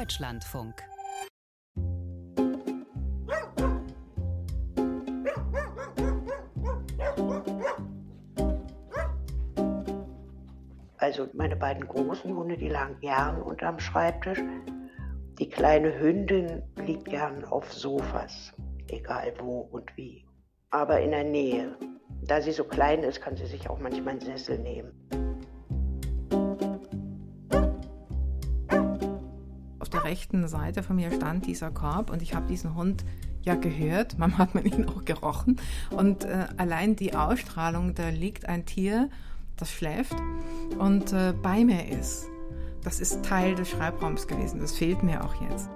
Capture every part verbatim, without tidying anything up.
Deutschlandfunk. Also meine beiden großen Hunde, die lagen gern unterm Schreibtisch. Die kleine Hündin liegt gern auf Sofas, egal wo und wie. Aber in der Nähe. Da sie so klein ist, kann sie sich auch manchmal einen Sessel nehmen. Auf der rechten Seite von mir stand dieser Korb und ich habe diesen Hund ja gehört, manchmal hat man ihn auch gerochen. Und äh, allein die Ausstrahlung, da liegt ein Tier, das schläft und äh, bei mir ist. Das ist Teil des Schreibraums gewesen, das fehlt mir auch jetzt.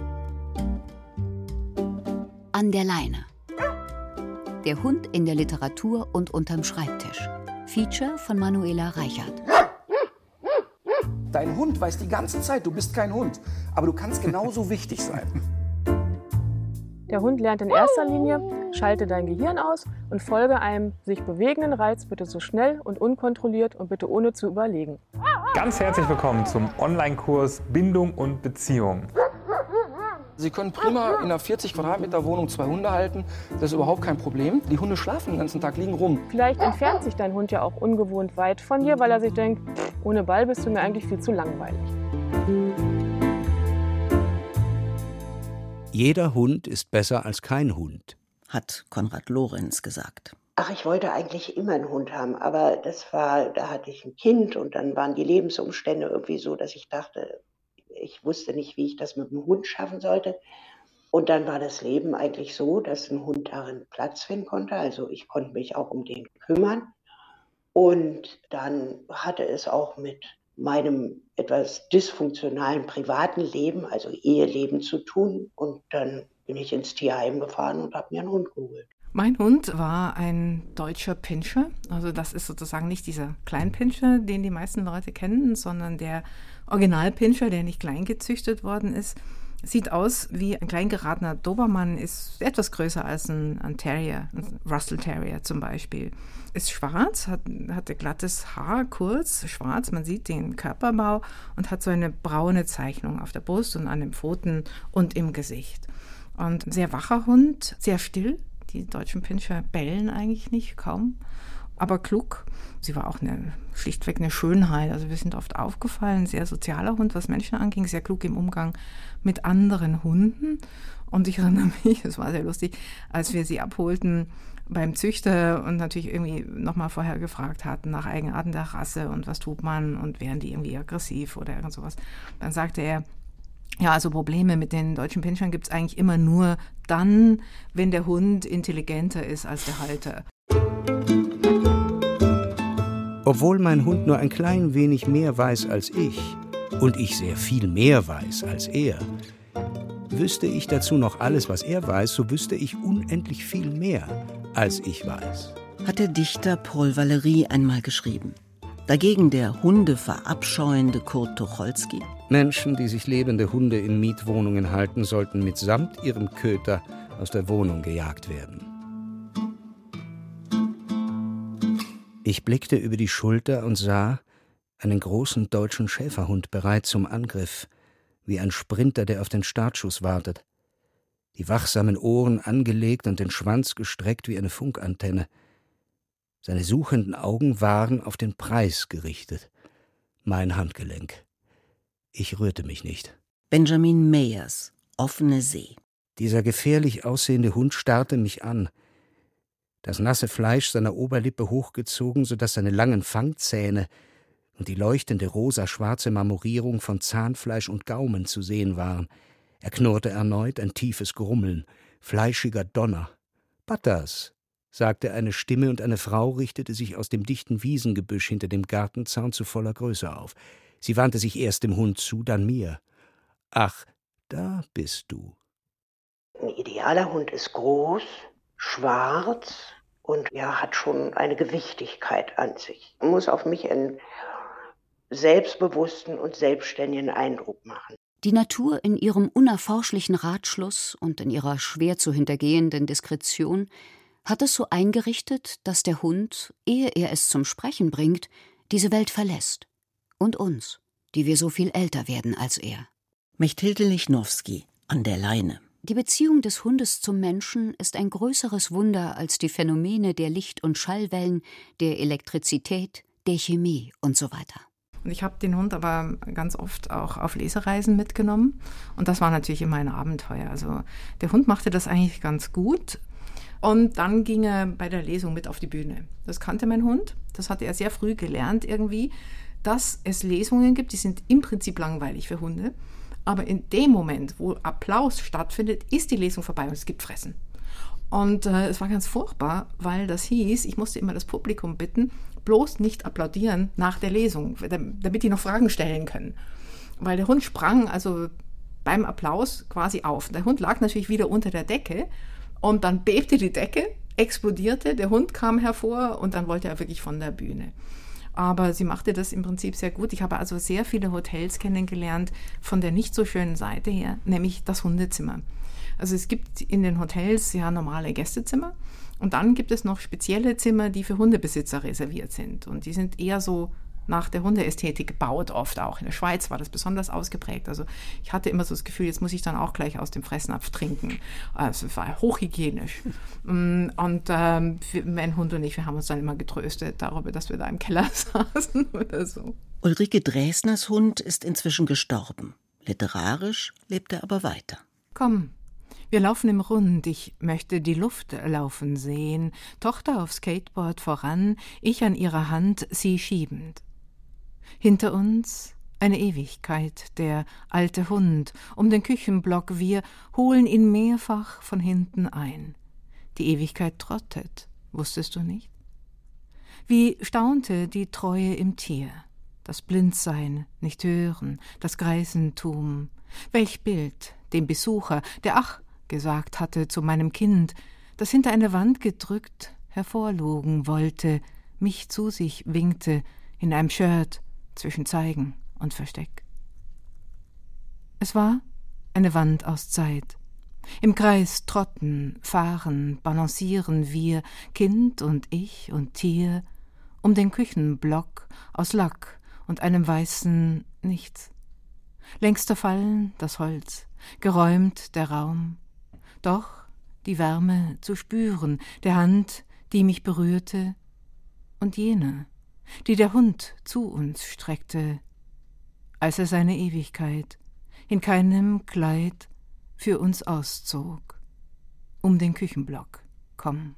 An der Leine. Der Hund in der Literatur und unterm Schreibtisch. Feature von Manuela Reichert. Dein Hund weiß die ganze Zeit, du bist kein Hund, aber du kannst genauso wichtig sein. Der Hund lernt in erster Linie, schalte dein Gehirn aus und folge einem sich bewegenden Reiz bitte so schnell und unkontrolliert und bitte ohne zu überlegen. Ganz herzlich willkommen zum Online-Kurs Bindung und Beziehung. Sie können prima in einer vierzig Quadratmeter Wohnung zwei Hunde halten, das ist überhaupt kein Problem. Die Hunde schlafen den ganzen Tag, liegen rum. Vielleicht entfernt sich dein Hund ja auch ungewohnt weit von dir, weil er sich denkt, ohne Ball bist du mir eigentlich viel zu langweilig. Jeder Hund ist besser als kein Hund, hat Konrad Lorenz gesagt. Ach, ich wollte eigentlich immer einen Hund haben, aber das war, da hatte ich ein Kind und dann waren die Lebensumstände irgendwie so, dass ich dachte, ich wusste nicht, wie ich das mit dem Hund schaffen sollte. Und dann war das Leben eigentlich so, dass ein Hund darin Platz finden konnte. Also ich konnte mich auch um den kümmern. Und dann hatte es auch mit meinem etwas dysfunktionalen privaten Leben, also Eheleben zu tun. Und dann bin ich ins Tierheim gefahren und habe mir einen Hund geholt. Mein Hund war ein deutscher Pinscher. Also das ist sozusagen nicht dieser Kleinpinscher, den die meisten Leute kennen, sondern der Originalpinscher, der nicht klein gezüchtet worden ist. Sieht aus wie ein klein geratener Dobermann, ist etwas größer als ein, ein Terrier, ein Russell Terrier zum Beispiel. Ist schwarz, hat, hatte glattes Haar, kurz, schwarz, man sieht den Körperbau und hat so eine braune Zeichnung auf der Brust und an den Pfoten und im Gesicht. Und sehr wacher Hund, sehr still. Die deutschen Pinscher bellen eigentlich nicht, kaum, aber klug. Sie war auch eine, schlichtweg eine Schönheit. Also wir sind oft aufgefallen, sehr sozialer Hund, was Menschen anging, sehr klug im Umgang mit anderen Hunden. Und ich erinnere mich, es war sehr lustig, als wir sie abholten beim Züchter und natürlich irgendwie nochmal vorher gefragt hatten nach Eigenarten der Rasse und was tut man und wären die irgendwie aggressiv oder irgend sowas. Dann sagte er, ja, also Probleme mit den deutschen Pinschern gibt es eigentlich immer nur dann, wenn der Hund intelligenter ist als der Halter. Obwohl mein Hund nur ein klein wenig mehr weiß als ich und ich sehr viel mehr weiß als er, wüsste ich dazu noch alles, was er weiß, so wüsste ich unendlich viel mehr, als ich weiß. Hat der Dichter Paul Valéry einmal geschrieben. Dagegen der Hunde verabscheuende Kurt Tucholsky. Menschen, die sich lebende Hunde in Mietwohnungen halten, sollten mitsamt ihrem Köter aus der Wohnung gejagt werden. Ich blickte über die Schulter und sah einen großen deutschen Schäferhund bereit zum Angriff, wie ein Sprinter, der auf den Startschuss wartet. Die wachsamen Ohren angelegt und den Schwanz gestreckt wie eine Funkantenne. Seine suchenden Augen waren auf den Preis gerichtet. Mein Handgelenk. Ich rührte mich nicht. Benjamin Meyers, Offene See. Dieser gefährlich aussehende Hund starrte mich an. Das nasse Fleisch seiner Oberlippe hochgezogen, sodass seine langen Fangzähne und die leuchtende rosa-schwarze Marmorierung von Zahnfleisch und Gaumen zu sehen waren. Er knurrte erneut, ein tiefes Grummeln, fleischiger Donner. »Butters«, sagte eine Stimme, und eine Frau richtete sich aus dem dichten Wiesengebüsch hinter dem Gartenzaun zu voller Größe auf. Sie wandte sich erst dem Hund zu, dann mir. »Ach, da bist du.« Ein idealer Hund ist groß, schwarz und ja, hat schon eine Gewichtigkeit an sich. Man muss auf mich einen selbstbewussten und selbstständigen Eindruck machen. Die Natur in ihrem unerforschlichen Ratschluss und in ihrer schwer zu hintergehenden Diskretion hat es so eingerichtet, dass der Hund, ehe er es zum Sprechen bringt, diese Welt verlässt. Und uns, die wir so viel älter werden als er. Mechthilde Lichnowsky, An der Leine. Die Beziehung des Hundes zum Menschen ist ein größeres Wunder als die Phänomene der Licht- und Schallwellen, der Elektrizität, der Chemie und so weiter. Und ich habe den Hund aber ganz oft auch auf Lesereisen mitgenommen. Und das war natürlich immer ein Abenteuer. Also der Hund machte das eigentlich ganz gut. Und dann ging er bei der Lesung mit auf die Bühne. Das kannte mein Hund. Das hatte er sehr früh gelernt irgendwie, dass es Lesungen gibt, die sind im Prinzip langweilig für Hunde. Aber in dem Moment, wo Applaus stattfindet, ist die Lesung vorbei und es gibt Fressen. Und äh, es war ganz furchtbar, weil das hieß, ich musste immer das Publikum bitten, bloß nicht applaudieren nach der Lesung, damit die noch Fragen stellen können. Weil der Hund sprang also beim Applaus quasi auf. Der Hund lag natürlich wieder unter der Decke und dann bebte die Decke, explodierte, der Hund kam hervor und dann wollte er wirklich von der Bühne. Aber sie machte das im Prinzip sehr gut. Ich habe also sehr viele Hotels kennengelernt von der nicht so schönen Seite her, nämlich das Hundezimmer. Also es gibt in den Hotels ja normale Gästezimmer und dann gibt es noch spezielle Zimmer, die für Hundebesitzer reserviert sind. Und die sind eher so nach der Hundeästhetik gebaut, oft auch. In der Schweiz war das besonders ausgeprägt. Also ich hatte immer so das Gefühl, jetzt muss ich dann auch gleich aus dem Fressnapf trinken. Also es war hochhygienisch. Und ähm, mein Hund und ich, wir haben uns dann immer getröstet darüber, dass wir da im Keller saßen oder so. Ulrike Dresners Hund ist inzwischen gestorben. Literarisch lebt er aber weiter. Komm. Wir laufen im Rund, ich möchte die Luft laufen sehen, Tochter auf Skateboard voran, ich an ihrer Hand, sie schiebend. Hinter uns eine Ewigkeit, der alte Hund, um den Küchenblock, wir holen ihn mehrfach von hinten ein. Die Ewigkeit trottet, wusstest du nicht? Wie staunte die Treue im Tier, das Blindsein, nicht hören, das Greisentum, welch Bild, dem Besucher, der ach, gesagt hatte zu meinem Kind, das hinter eine Wand gedrückt hervorlugen wollte, mich zu sich winkte, in einem Shirt zwischen Zeigen und Versteck. Es war eine Wand aus Zeit. Im Kreis trotten, fahren, balancieren wir, Kind und ich und Tier, um den Küchenblock aus Lack und einem weißen Nichts. Längster Fallen das Holz, geräumt der Raum, doch die Wärme zu spüren, der Hand, die mich berührte, und jene, die der Hund zu uns streckte, als er seine Ewigkeit in keinem Kleid für uns auszog, um den Küchenblock, komm.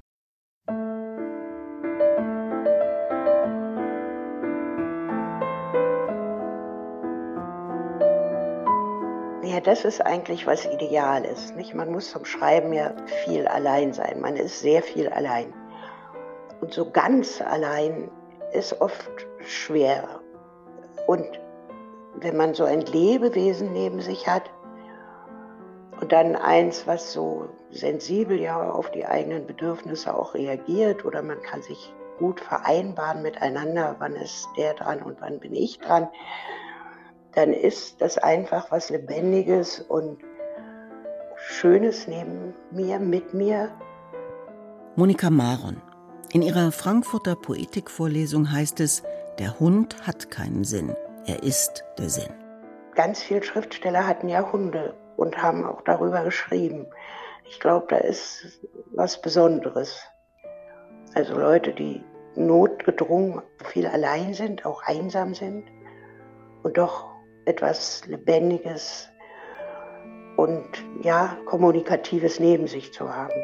Ja, das ist eigentlich was Ideales, nicht? Man muss zum Schreiben ja viel allein sein. Man ist sehr viel allein. Und so ganz allein ist oft schwer. Und wenn man so ein Lebewesen neben sich hat und dann eins, was so sensibel ja auf die eigenen Bedürfnisse auch reagiert, oder man kann sich gut vereinbaren miteinander, wann ist der dran und wann bin ich dran, dann ist das einfach was Lebendiges und Schönes neben mir, mit mir. Monika Maron. In ihrer Frankfurter Poetikvorlesung heißt es, der Hund hat keinen Sinn, er ist der Sinn. Ganz viele Schriftsteller hatten ja Hunde und haben auch darüber geschrieben. Ich glaube, da ist was Besonderes. Also Leute, die notgedrungen viel allein sind, auch einsam sind und doch etwas Lebendiges und ja, Kommunikatives neben sich zu haben.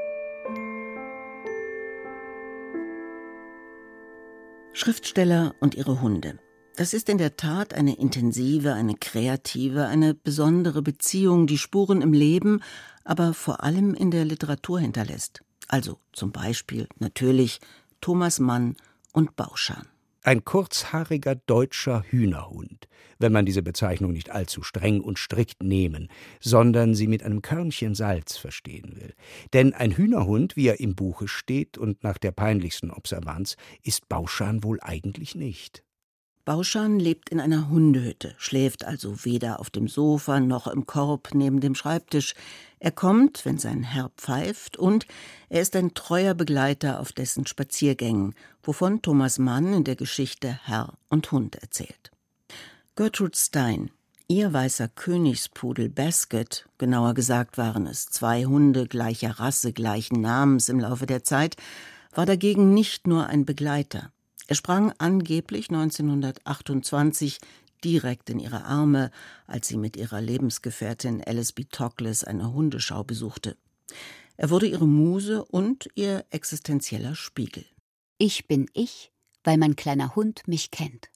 Schriftsteller und ihre Hunde. Das ist in der Tat eine intensive, eine kreative, eine besondere Beziehung, die Spuren im Leben, aber vor allem in der Literatur hinterlässt. Also zum Beispiel natürlich Thomas Mann und Bauschan. Ein kurzhaariger deutscher Hühnerhund, wenn man diese Bezeichnung nicht allzu streng und strikt nehmen, sondern sie mit einem Körnchen Salz verstehen will. Denn ein Hühnerhund, wie er im Buche steht und nach der peinlichsten Observanz, ist Bauschan wohl eigentlich nicht. Bauschan lebt in einer Hundehütte, schläft also weder auf dem Sofa noch im Korb neben dem Schreibtisch. Er kommt, wenn sein Herr pfeift, und er ist ein treuer Begleiter auf dessen Spaziergängen, wovon Thomas Mann in der Geschichte Herr und Hund erzählt. Gertrude Stein, Ihr weißer Königspudel Basket, genauer gesagt waren es zwei Hunde gleicher Rasse, gleichen Namens im Laufe der Zeit, war dagegen nicht nur ein Begleiter. Er sprang angeblich neunzehnhundertachtundzwanzig direkt in ihre Arme, als sie mit ihrer Lebensgefährtin Alice B. Toklas eine Hundeschau besuchte. Er wurde ihre Muse und ihr existenzieller Spiegel. Ich bin ich, weil mein kleiner Hund mich kennt.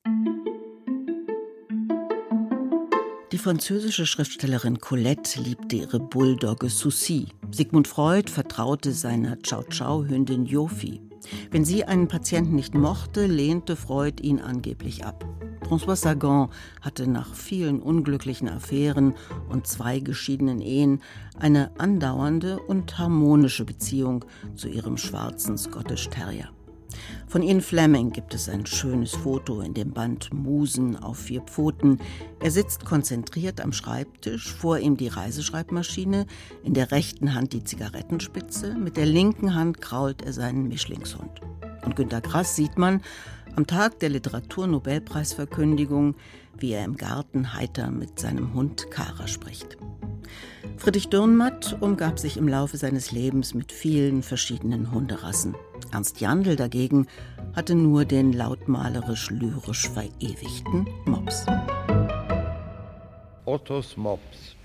Die französische Schriftstellerin Colette liebte ihre Bulldogge Sucy. Sigmund Freud vertraute seiner Chow-Chow-Hündin Yofi. Wenn sie einen Patienten nicht mochte, lehnte Freud ihn angeblich ab. François Sagan hatte nach vielen unglücklichen Affären und zwei geschiedenen Ehen eine andauernde und harmonische Beziehung zu ihrem schwarzen Scottish Terrier. Von Ian Fleming gibt es ein schönes Foto in dem Band Musen auf vier Pfoten. Er sitzt konzentriert am Schreibtisch, vor ihm die Reiseschreibmaschine, in der rechten Hand die Zigarettenspitze, mit der linken Hand krault er seinen Mischlingshund. Und Günter Grass sieht man am Tag der Literaturnobelpreisverkündigung, wie er im Garten heiter mit seinem Hund Kara spricht. Friedrich Dürrenmatt umgab sich im Laufe seines Lebens mit vielen verschiedenen Hunderassen. Ernst Jandl dagegen hatte nur den lautmalerisch-lyrisch verewigten Mops. Ottos Mops.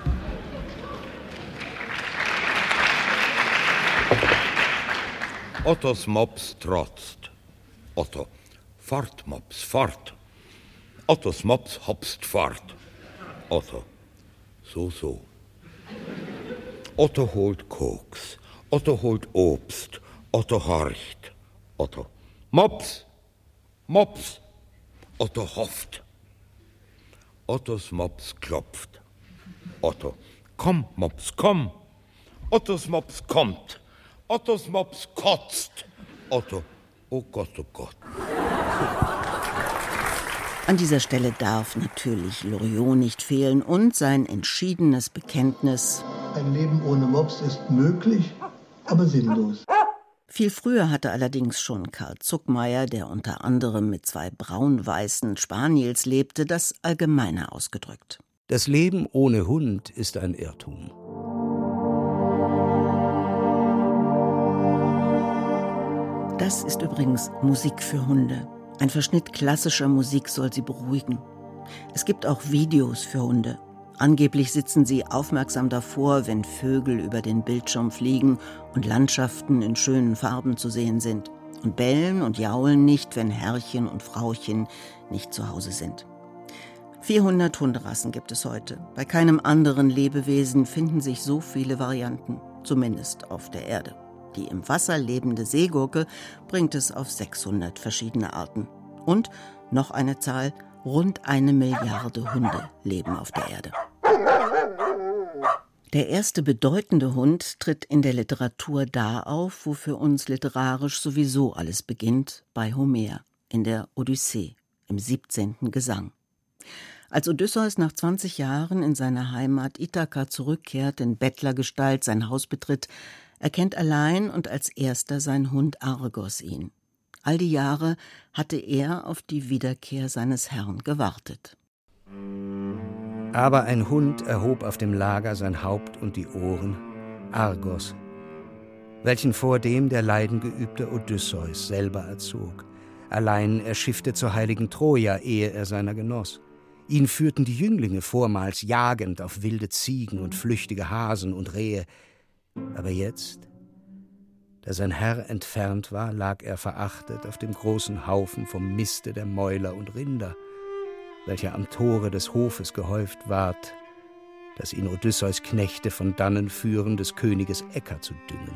Ottos Mops trotzt. Otto, fort, Mops, fort. Ottos Mops hopst fort. Otto, so, so. Otto holt Koks. Otto holt Obst. Otto horcht. Otto, Mops, Mops. Otto hofft. Ottos Mops klopft. Otto, komm, Mops, komm. Ottos Mops kommt. Ottos Mops kotzt. Otto, oh Gott, oh Gott. An dieser Stelle darf natürlich Loriot nicht fehlen und sein entschiedenes Bekenntnis: Ein Leben ohne Mops ist möglich, aber sinnlos. Viel früher hatte allerdings schon Karl Zuckmayer, der unter anderem mit zwei braun-weißen Spaniels lebte, das allgemeiner ausgedrückt. Das Leben ohne Hund ist ein Irrtum. Das ist übrigens Musik für Hunde. Ein Verschnitt klassischer Musik soll sie beruhigen. Es gibt auch Videos für Hunde. Angeblich sitzen sie aufmerksam davor, wenn Vögel über den Bildschirm fliegen und Landschaften in schönen Farben zu sehen sind. Und bellen und jaulen nicht, wenn Herrchen und Frauchen nicht zu Hause sind. vierhundert Hunderassen gibt es heute. Bei keinem anderen Lebewesen finden sich so viele Varianten, zumindest auf der Erde. Die im Wasser lebende Seegurke bringt es auf sechshundert verschiedene Arten. Und noch eine Zahl: rund eine Milliarde Hunde leben auf der Erde. Der erste bedeutende Hund tritt in der Literatur da auf, wo für uns literarisch sowieso alles beginnt, bei Homer, in der Odyssee, im siebzehnten Gesang. Als Odysseus nach zwanzig Jahren in seine Heimat Ithaka zurückkehrt, in Bettlergestalt sein Haus betritt, erkennt allein und als erster sein Hund Argos ihn. All die Jahre hatte er auf die Wiederkehr seines Herrn gewartet. Aber ein Hund erhob auf dem Lager sein Haupt und die Ohren, Argos, welchen vordem der leidengeübte Odysseus selber erzog. Allein er schiffte zur heiligen Troja, ehe er seiner genoss. Ihn führten die Jünglinge vormals jagend auf wilde Ziegen und flüchtige Hasen und Rehe. Aber jetzt, da sein Herr entfernt war, lag er verachtet auf dem großen Haufen vom Miste der Mäuler und Rinder, welcher am Tore des Hofes gehäuft ward, dass ihn Odysseus Knechte von dannen führen, des Königes Äcker zu düngen.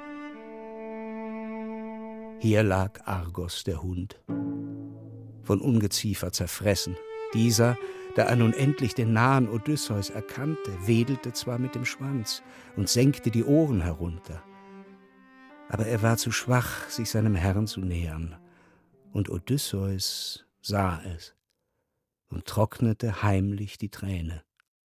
Hier lag Argos, der Hund, von Ungeziefer zerfressen. Dieser, da er nun endlich den nahen Odysseus erkannte, wedelte zwar mit dem Schwanz und senkte die Ohren herunter, aber er war zu schwach, sich seinem Herrn zu nähern, und Odysseus sah es und trocknete heimlich die Träne.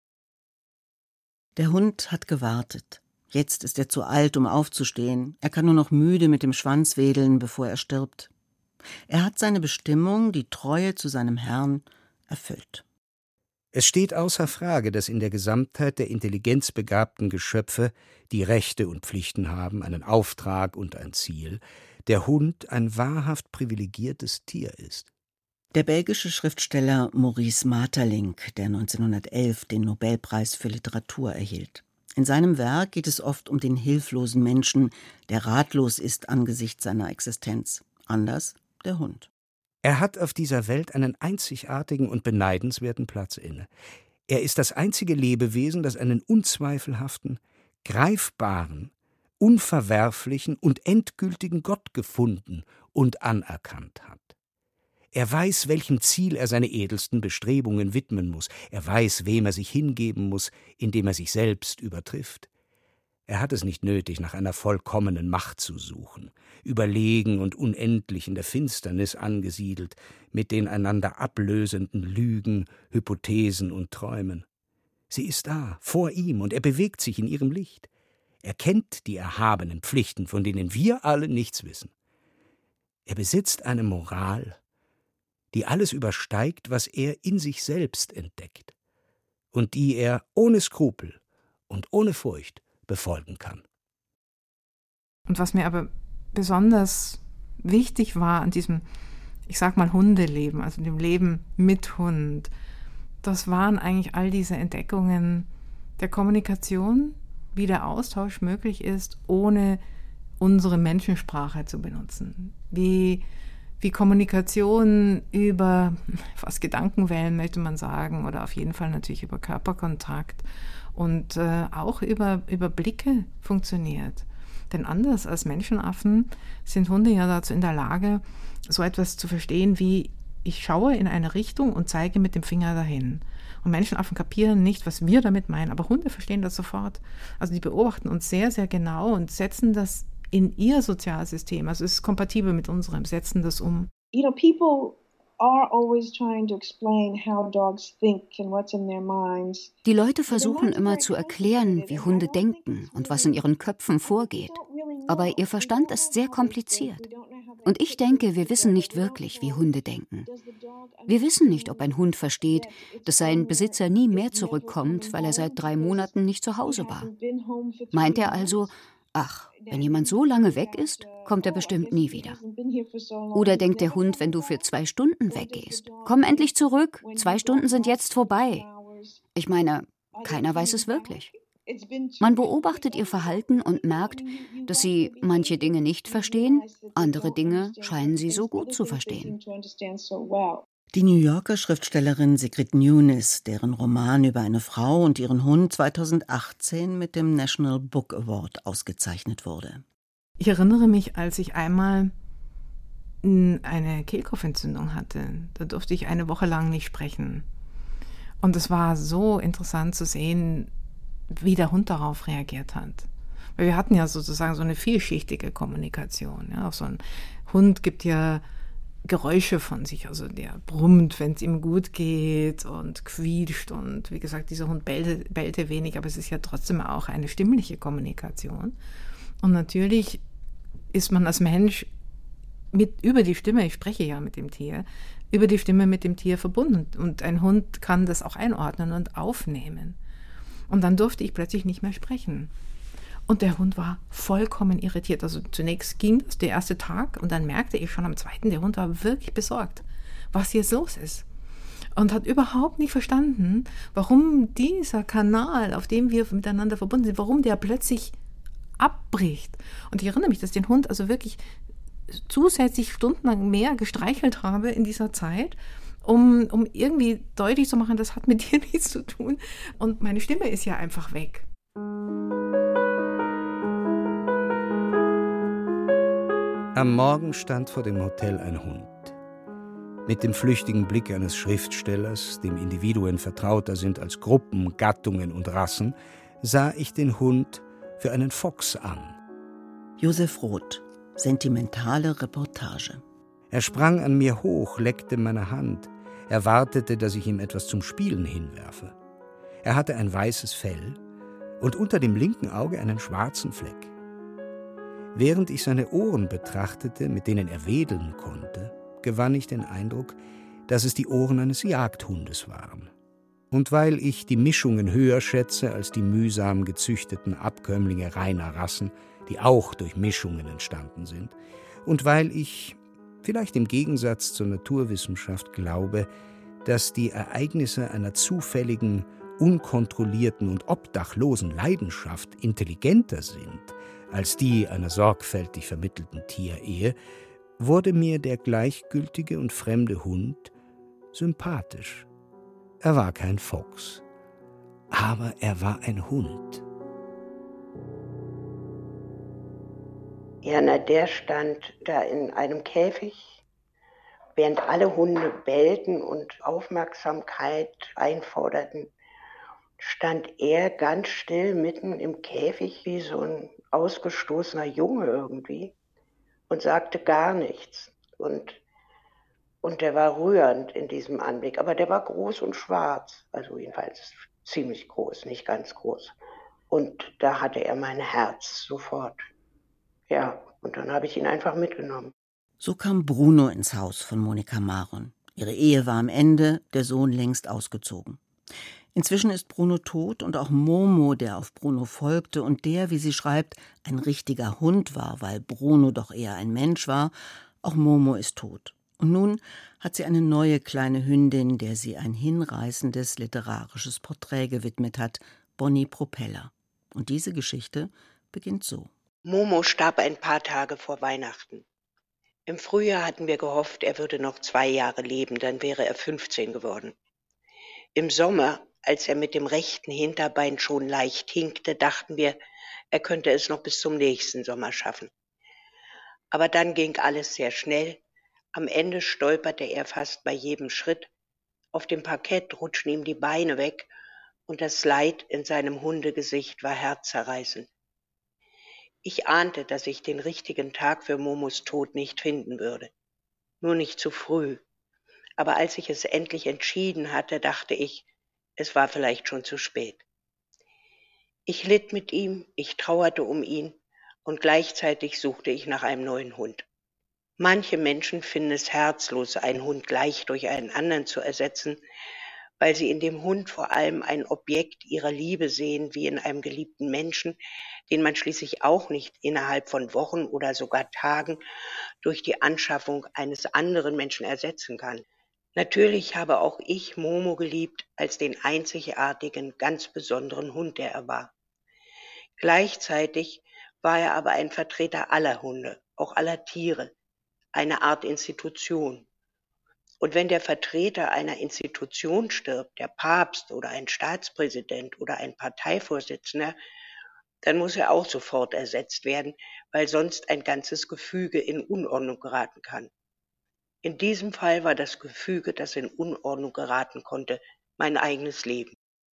Der Hund hat gewartet. Jetzt ist er zu alt, um aufzustehen. Er kann nur noch müde mit dem Schwanz wedeln, bevor er stirbt. Er hat seine Bestimmung, die Treue zu seinem Herrn, erfüllt. Es steht außer Frage, dass in der Gesamtheit der intelligenzbegabten Geschöpfe, die Rechte und Pflichten haben, einen Auftrag und ein Ziel, der Hund ein wahrhaft privilegiertes Tier ist. Der belgische Schriftsteller Maurice Maeterlinck, der neunzehnhundertelf den Nobelpreis für Literatur erhielt. In seinem Werk geht es oft um den hilflosen Menschen, der ratlos ist angesichts seiner Existenz. Anders der Hund. Er hat auf dieser Welt einen einzigartigen und beneidenswerten Platz inne. Er ist das einzige Lebewesen, das einen unzweifelhaften, greifbaren, unverwerflichen und endgültigen Gott gefunden und anerkannt hat. Er weiß, welchem Ziel er seine edelsten Bestrebungen widmen muss. Er weiß, wem er sich hingeben muss, indem er sich selbst übertrifft. Er hat es nicht nötig, nach einer vollkommenen Macht zu suchen, überlegen und unendlich in der Finsternis angesiedelt, mit den einander ablösenden Lügen, Hypothesen und Träumen. Sie ist da, vor ihm, und er bewegt sich in ihrem Licht. Er kennt die erhabenen Pflichten, von denen wir alle nichts wissen. Er besitzt eine Moral, die alles übersteigt, was er in sich selbst entdeckt und die er ohne Skrupel und ohne Furcht befolgen kann. Und was mir aber besonders wichtig war an diesem, ich sag mal, Hundeleben, also dem Leben mit Hund, das waren eigentlich all diese Entdeckungen der Kommunikation, wie der Austausch möglich ist, ohne unsere Menschensprache zu benutzen. Wie, wie Kommunikation über fast Gedankenwellen, möchte man sagen, oder auf jeden Fall natürlich über Körperkontakt und äh, auch über, über Blicke funktioniert. Denn anders als Menschenaffen sind Hunde ja dazu in der Lage, so etwas zu verstehen wie: ich schaue in eine Richtung und zeige mit dem Finger dahin. Und Menschenaffen kapieren nicht, was wir damit meinen, aber Hunde verstehen das sofort. Also die beobachten uns sehr, sehr genau und setzen das in ihr Sozialsystem, also es ist kompatibel mit unserem, setzen das um. You know, people are always trying to explain how dogs think and what's in their minds. Die Leute versuchen immer zu erklären, wie Hunde denken und was in ihren Köpfen vorgeht. Aber ihr Verstand ist sehr kompliziert. Und ich denke, wir wissen nicht wirklich, wie Hunde denken. Wir wissen nicht, ob ein Hund versteht, dass sein Besitzer nie mehr zurückkommt, weil er seit drei Monaten nicht zu Hause war. Meint er also, ach, wenn jemand so lange weg ist, kommt er bestimmt nie wieder. Oder denkt der Hund, wenn du für zwei Stunden weggehst, komm endlich zurück, zwei Stunden sind jetzt vorbei. Ich meine, keiner weiß es wirklich. Man beobachtet ihr Verhalten und merkt, dass sie manche Dinge nicht verstehen, andere Dinge scheinen sie so gut zu verstehen. Die New Yorker Schriftstellerin Sigrid Nunes, deren Roman über eine Frau und ihren Hund zweitausendachtzehn mit dem National Book Award ausgezeichnet wurde. Ich erinnere mich, als ich einmal eine Kehlkopfentzündung hatte. Da durfte ich eine Woche lang nicht sprechen. Und es war so interessant zu sehen, wie der Hund darauf reagiert hat. Weil wir hatten ja sozusagen so eine vielschichtige Kommunikation. Ja? Auch so ein Hund gibt ja Geräusche von sich, also der brummt, wenn es ihm gut geht und quietscht und wie gesagt, dieser Hund bellte, bellte wenig, aber es ist ja trotzdem auch eine stimmliche Kommunikation. Und natürlich ist man als Mensch mit, über die Stimme, ich spreche ja mit dem Tier, über die Stimme mit dem Tier verbunden und ein Hund kann das auch einordnen und aufnehmen. Und dann durfte ich plötzlich nicht mehr sprechen. Und der Hund war vollkommen irritiert. Also zunächst ging das der erste Tag und dann merkte ich schon am zweiten, der Hund war wirklich besorgt, was jetzt los ist. Und hat überhaupt nicht verstanden, warum dieser Kanal, auf dem wir miteinander verbunden sind, warum der plötzlich abbricht. Und ich erinnere mich, dass ich den Hund also wirklich zusätzlich stundenlang mehr gestreichelt habe in dieser Zeit, um, um irgendwie deutlich zu machen, das hat mit dir nichts zu tun. Und meine Stimme ist ja einfach weg. Am Morgen stand vor dem Hotel ein Hund. Mit dem flüchtigen Blick eines Schriftstellers, dem Individuen vertrauter sind als Gruppen, Gattungen und Rassen, sah ich den Hund für einen Fox an. Josef Roth, sentimentale Reportage. Er sprang an mir hoch, leckte meine Hand. Er wartete, dass ich ihm etwas zum Spielen hinwerfe. Er hatte ein weißes Fell und unter dem linken Auge einen schwarzen Fleck. Während ich seine Ohren betrachtete, mit denen er wedeln konnte, gewann ich den Eindruck, dass es die Ohren eines Jagdhundes waren. Und weil ich die Mischungen höher schätze als die mühsam gezüchteten Abkömmlinge reiner Rassen, die auch durch Mischungen entstanden sind, und weil ich, vielleicht im Gegensatz zur Naturwissenschaft, glaube, dass die Ereignisse einer zufälligen, unkontrollierten und obdachlosen Leidenschaft intelligenter sind als die einer sorgfältig vermittelten Tierehe, wurde mir der gleichgültige und fremde Hund sympathisch. Er war kein Fuchs, aber er war ein Hund. Ja, na, der stand da in einem Käfig, während alle Hunde bellten und Aufmerksamkeit einforderten, stand er ganz still mitten im Käfig wie so ein ausgestoßener Junge irgendwie und sagte gar nichts. Und Und der war rührend in diesem Anblick, aber der war groß und schwarz, also jedenfalls ziemlich groß, nicht ganz groß. Und da hatte er mein Herz sofort. Ja, und dann habe ich ihn einfach mitgenommen. So kam Bruno ins Haus von Monika Maron. Ihre Ehe war am Ende, der Sohn längst ausgezogen. Inzwischen ist Bruno tot und auch Momo, der auf Bruno folgte und der, wie sie schreibt, ein richtiger Hund war, weil Bruno doch eher ein Mensch war, auch Momo ist tot. Und nun hat sie eine neue kleine Hündin, der sie ein hinreißendes literarisches Porträt gewidmet hat, Bonnie Propeller. Und diese Geschichte beginnt so. Momo starb ein paar Tage vor Weihnachten. Im Frühjahr hatten wir gehofft, er würde noch zwei Jahre leben, dann wäre er fünfzehn geworden. Im Sommer, als er mit dem rechten Hinterbein schon leicht hinkte, dachten wir, er könnte es noch bis zum nächsten Sommer schaffen. Aber dann ging alles sehr schnell. Am Ende stolperte er fast bei jedem Schritt. Auf dem Parkett rutschten ihm die Beine weg und das Leid in seinem Hundegesicht war herzzerreißend. Ich ahnte, dass ich den richtigen Tag für Momos Tod nicht finden würde. Nur nicht zu früh. Aber als ich es endlich entschieden hatte, dachte ich, es war vielleicht schon zu spät. Ich litt mit ihm, ich trauerte um ihn und gleichzeitig suchte ich nach einem neuen Hund. Manche Menschen finden es herzlos, einen Hund gleich durch einen anderen zu ersetzen, weil sie in dem Hund vor allem ein Objekt ihrer Liebe sehen, wie in einem geliebten Menschen, den man schließlich auch nicht innerhalb von Wochen oder sogar Tagen durch die Anschaffung eines anderen Menschen ersetzen kann. Natürlich habe auch ich Momo geliebt als den einzigartigen, ganz besonderen Hund, der er war. Gleichzeitig war er aber ein Vertreter aller Hunde, auch aller Tiere, eine Art Institution. Und wenn der Vertreter einer Institution stirbt, der Papst oder ein Staatspräsident oder ein Parteivorsitzender, dann muss er auch sofort ersetzt werden, weil sonst ein ganzes Gefüge in Unordnung geraten kann. In diesem Fall war das Gefüge, das in Unordnung geraten konnte, mein eigenes Leben.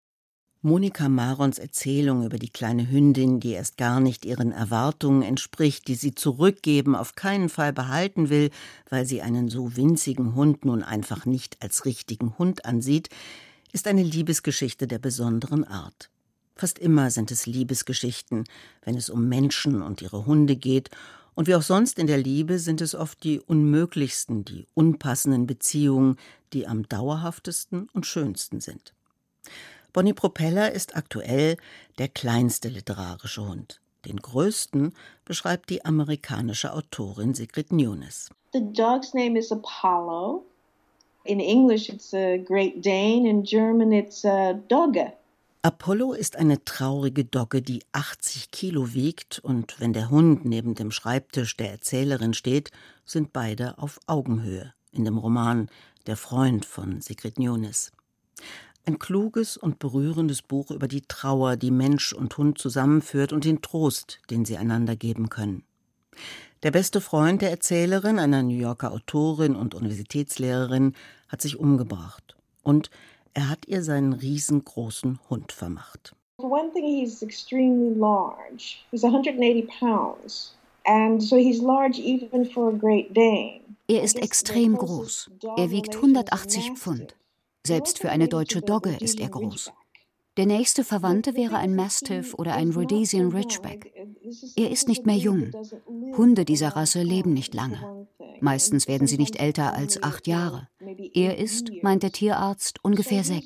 Monika Marons Erzählung über die kleine Hündin, die erst gar nicht ihren Erwartungen entspricht, die sie zurückgeben, auf keinen Fall behalten will, weil sie einen so winzigen Hund nun einfach nicht als richtigen Hund ansieht, ist eine Liebesgeschichte der besonderen Art. Fast immer sind es Liebesgeschichten, wenn es um Menschen und ihre Hunde geht, und wie auch sonst in der Liebe sind es oft die unmöglichsten, die unpassenden Beziehungen, die am dauerhaftesten und schönsten sind. Bonnie Propeller ist aktuell der kleinste literarische Hund. Den größten beschreibt die amerikanische Autorin Sigrid Nunes. The dog's name is Apollo. In English it's a Great Dane, in German it's a Dogge. Apollo ist eine traurige Dogge, die achtzig Kilo wiegt, und wenn der Hund neben dem Schreibtisch der Erzählerin steht, sind beide auf Augenhöhe in dem Roman Der Freund von Sigrid Nunes. Ein kluges und berührendes Buch über die Trauer, die Mensch und Hund zusammenführt, und den Trost, den sie einander geben können. Der beste Freund der Erzählerin, einer New Yorker Autorin und Universitätslehrerin, hat sich umgebracht. Und er hat ihr seinen riesengroßen Hund vermacht. For one thing, he's extremely large. He's one hundred eighty pounds. And so he's large even for a Great Dane. Er ist extrem groß. Er wiegt hundertachtzig Pfund. Selbst für eine deutsche Dogge ist er groß. Der nächste Verwandte wäre ein Mastiff oder ein Rhodesian Ridgeback. Er ist nicht mehr jung. Hunde dieser Rasse leben nicht lange. Meistens werden sie nicht älter als acht Jahre. Er ist, meint der Tierarzt, ungefähr sechs.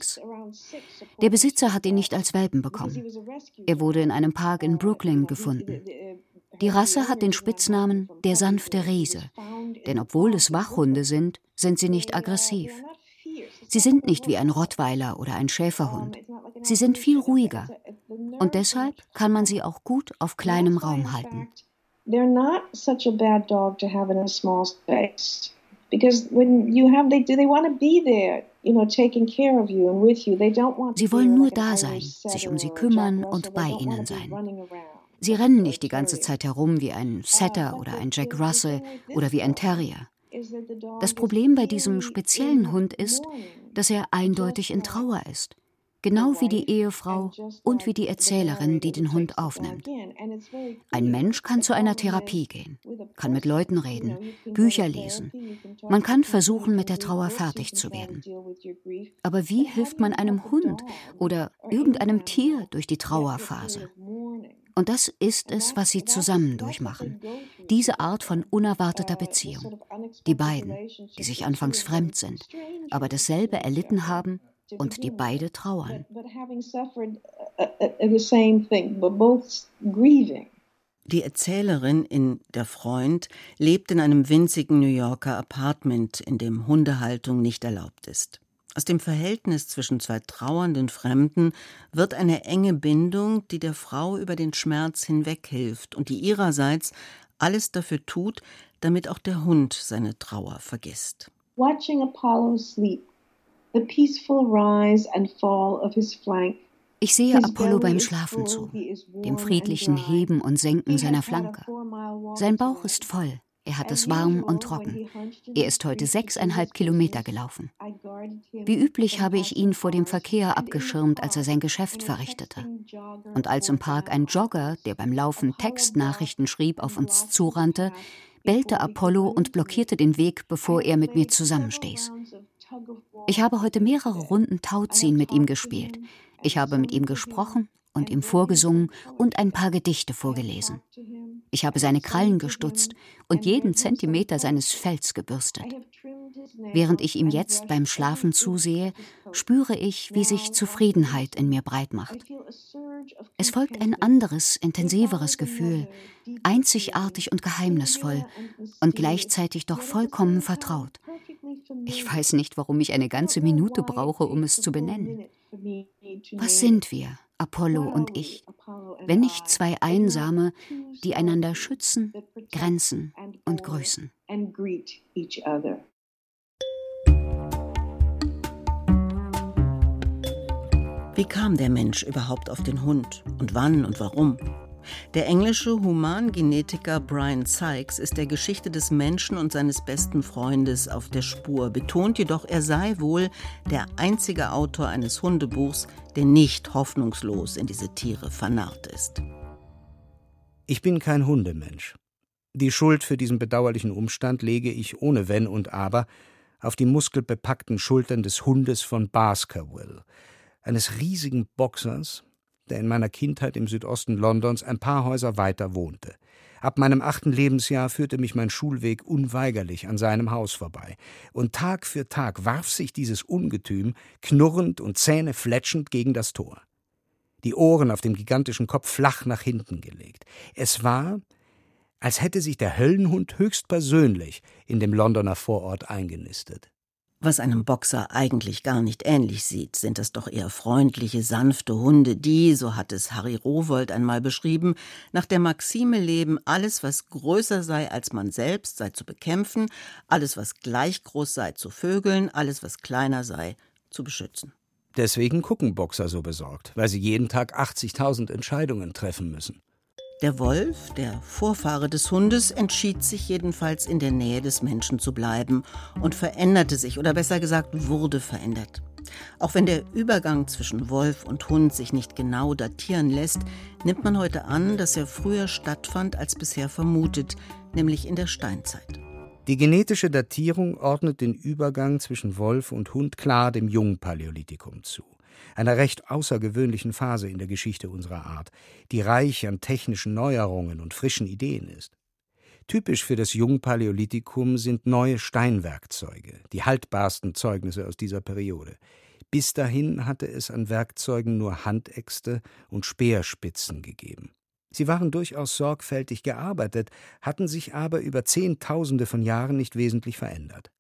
Der Besitzer hat ihn nicht als Welpen bekommen. Er wurde in einem Park in Brooklyn gefunden. Die Rasse hat den Spitznamen der sanfte Riese, denn obwohl es Wachhunde sind, sind sie nicht aggressiv. Sie sind nicht wie ein Rottweiler oder ein Schäferhund. Sie sind viel ruhiger. Und deshalb kann man sie auch gut auf kleinem Raum halten. They're not such a bad dog to have in a small space. Because when you have, they do, they want to be there, you know, taking care of you and with you. They don't want. Sie wollen nur da sein, sich um sie kümmern und bei ihnen sein. Sie rennen nicht die ganze Zeit herum wie ein Setter oder ein Jack Russell oder wie ein Terrier. Das Problem bei diesem speziellen Hund ist, dass er eindeutig in Trauer ist. Genau wie die Ehefrau und wie die Erzählerin, die den Hund aufnimmt. Ein Mensch kann zu einer Therapie gehen, kann mit Leuten reden, Bücher lesen. Man kann versuchen, mit der Trauer fertig zu werden. Aber wie hilft man einem Hund oder irgendeinem Tier durch die Trauerphase? Und das ist es, was sie zusammen durchmachen. Diese Art von unerwarteter Beziehung. Die beiden, die sich anfangs fremd sind, aber dasselbe erlitten haben und die beide trauern. Die Erzählerin in Der Freund lebt in einem winzigen New Yorker Apartment, in dem Hundehaltung nicht erlaubt ist. Aus dem Verhältnis zwischen zwei trauernden Fremden wird eine enge Bindung, die der Frau über den Schmerz hinweg hilft und die ihrerseits alles dafür tut, damit auch der Hund seine Trauer vergisst. Watching Apollo sleep. The peaceful rise and fall of his flank. Ich sehe Apollo beim Schlafen zu, dem friedlichen Heben und Senken seiner Flanke. Sein Bauch ist voll, er hat es warm und trocken. Er ist heute sechseinhalb Kilometer gelaufen. Wie üblich habe ich ihn vor dem Verkehr abgeschirmt, als er sein Geschäft verrichtete. Und als im Park ein Jogger, der beim Laufen Textnachrichten schrieb, auf uns zurannte, bellte Apollo und blockierte den Weg, bevor er mit mir zusammenstieß. Ich habe heute mehrere Runden Tauziehen mit ihm gespielt. Ich habe mit ihm gesprochen und ihm vorgesungen und ein paar Gedichte vorgelesen. Ich habe seine Krallen gestutzt und jeden Zentimeter seines Fells gebürstet. Während ich ihm jetzt beim Schlafen zusehe, spüre ich, wie sich Zufriedenheit in mir breit macht. Es folgt ein anderes, intensiveres Gefühl, einzigartig und geheimnisvoll und gleichzeitig doch vollkommen vertraut. Ich weiß nicht, warum ich eine ganze Minute brauche, um es zu benennen. Was sind wir, Apollo und ich, wenn nicht zwei Einsame, die einander schützen, grenzen und grüßen? Wie kam der Mensch überhaupt auf den Hund und wann und warum? Der englische Humangenetiker Brian Sykes ist der Geschichte des Menschen und seines besten Freundes auf der Spur, betont jedoch, er sei wohl der einzige Autor eines Hundebuchs, der nicht hoffnungslos in diese Tiere vernarrt ist. Ich bin kein Hundemensch. Die Schuld für diesen bedauerlichen Umstand lege ich ohne Wenn und Aber auf die muskelbepackten Schultern des Hundes von Baskerville, eines riesigen Boxers, der in meiner Kindheit im Südosten Londons ein paar Häuser weiter wohnte. Ab meinem achten Lebensjahr führte mich mein Schulweg unweigerlich an seinem Haus vorbei. Und Tag für Tag warf sich dieses Ungetüm knurrend und zähnefletschend gegen das Tor. Die Ohren auf dem gigantischen Kopf flach nach hinten gelegt. Es war, als hätte sich der Höllenhund höchstpersönlich in dem Londoner Vorort eingenistet. Was einem Boxer eigentlich gar nicht ähnlich sieht, sind das doch eher freundliche, sanfte Hunde, die, so hat es Harry Rowohlt einmal beschrieben, nach der Maxime leben, alles, was größer sei als man selbst, sei zu bekämpfen, alles, was gleich groß sei, zu vögeln, alles, was kleiner sei, zu beschützen. Deswegen gucken Boxer so besorgt, weil sie jeden Tag achtzigtausend Entscheidungen treffen müssen. Der Wolf, der Vorfahre des Hundes, entschied sich jedenfalls in der Nähe des Menschen zu bleiben und veränderte sich, oder besser gesagt, wurde verändert. Auch wenn der Übergang zwischen Wolf und Hund sich nicht genau datieren lässt, nimmt man heute an, dass er früher stattfand als bisher vermutet, nämlich in der Steinzeit. Die genetische Datierung ordnet den Übergang zwischen Wolf und Hund klar dem Jungpaläolithikum zu. Einer recht außergewöhnlichen Phase in der Geschichte unserer Art, die reich an technischen Neuerungen und frischen Ideen ist. Typisch für das Jungpaläolithikum sind neue Steinwerkzeuge, die haltbarsten Zeugnisse aus dieser Periode. Bis dahin hatte es an Werkzeugen nur Handäxte und Speerspitzen gegeben. Sie waren durchaus sorgfältig gearbeitet, hatten sich aber über Zehntausende von Jahren nicht wesentlich verändert.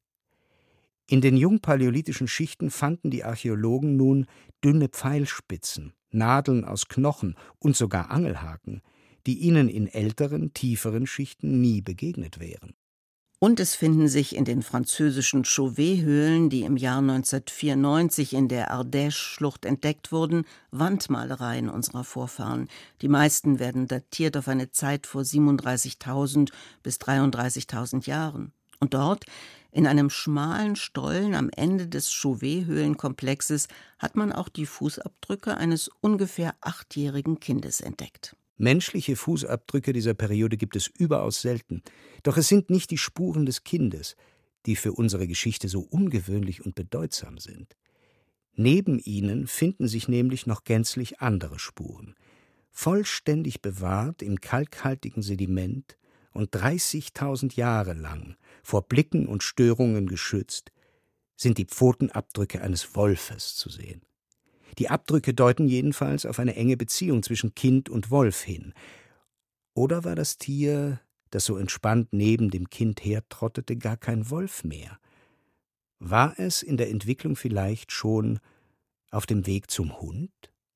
In den jungpaläolithischen Schichten fanden die Archäologen nun dünne Pfeilspitzen, Nadeln aus Knochen und sogar Angelhaken, die ihnen in älteren, tieferen Schichten nie begegnet wären. Und es finden sich in den französischen Chauvet-Höhlen, die im Jahr neunzehnhundertvierundneunzig in der Ardèche-Schlucht entdeckt wurden, Wandmalereien unserer Vorfahren. Die meisten werden datiert auf eine Zeit vor siebenunddreißigtausend bis dreiunddreißigtausend Jahren. Und dort, in einem schmalen Stollen am Ende des Chauvet-Höhlenkomplexes, hat man auch die Fußabdrücke eines ungefähr achtjährigen Kindes entdeckt. Menschliche Fußabdrücke dieser Periode gibt es überaus selten. Doch es sind nicht die Spuren des Kindes, die für unsere Geschichte so ungewöhnlich und bedeutsam sind. Neben ihnen finden sich nämlich noch gänzlich andere Spuren. Vollständig bewahrt im kalkhaltigen Sediment und dreißigtausend Jahre lang vor Blicken und Störungen geschützt, sind die Pfotenabdrücke eines Wolfes zu sehen. Die Abdrücke deuten jedenfalls auf eine enge Beziehung zwischen Kind und Wolf hin. Oder war das Tier, das so entspannt neben dem Kind hertrottete, gar kein Wolf mehr? War es in der Entwicklung vielleicht schon auf dem Weg zum Hund?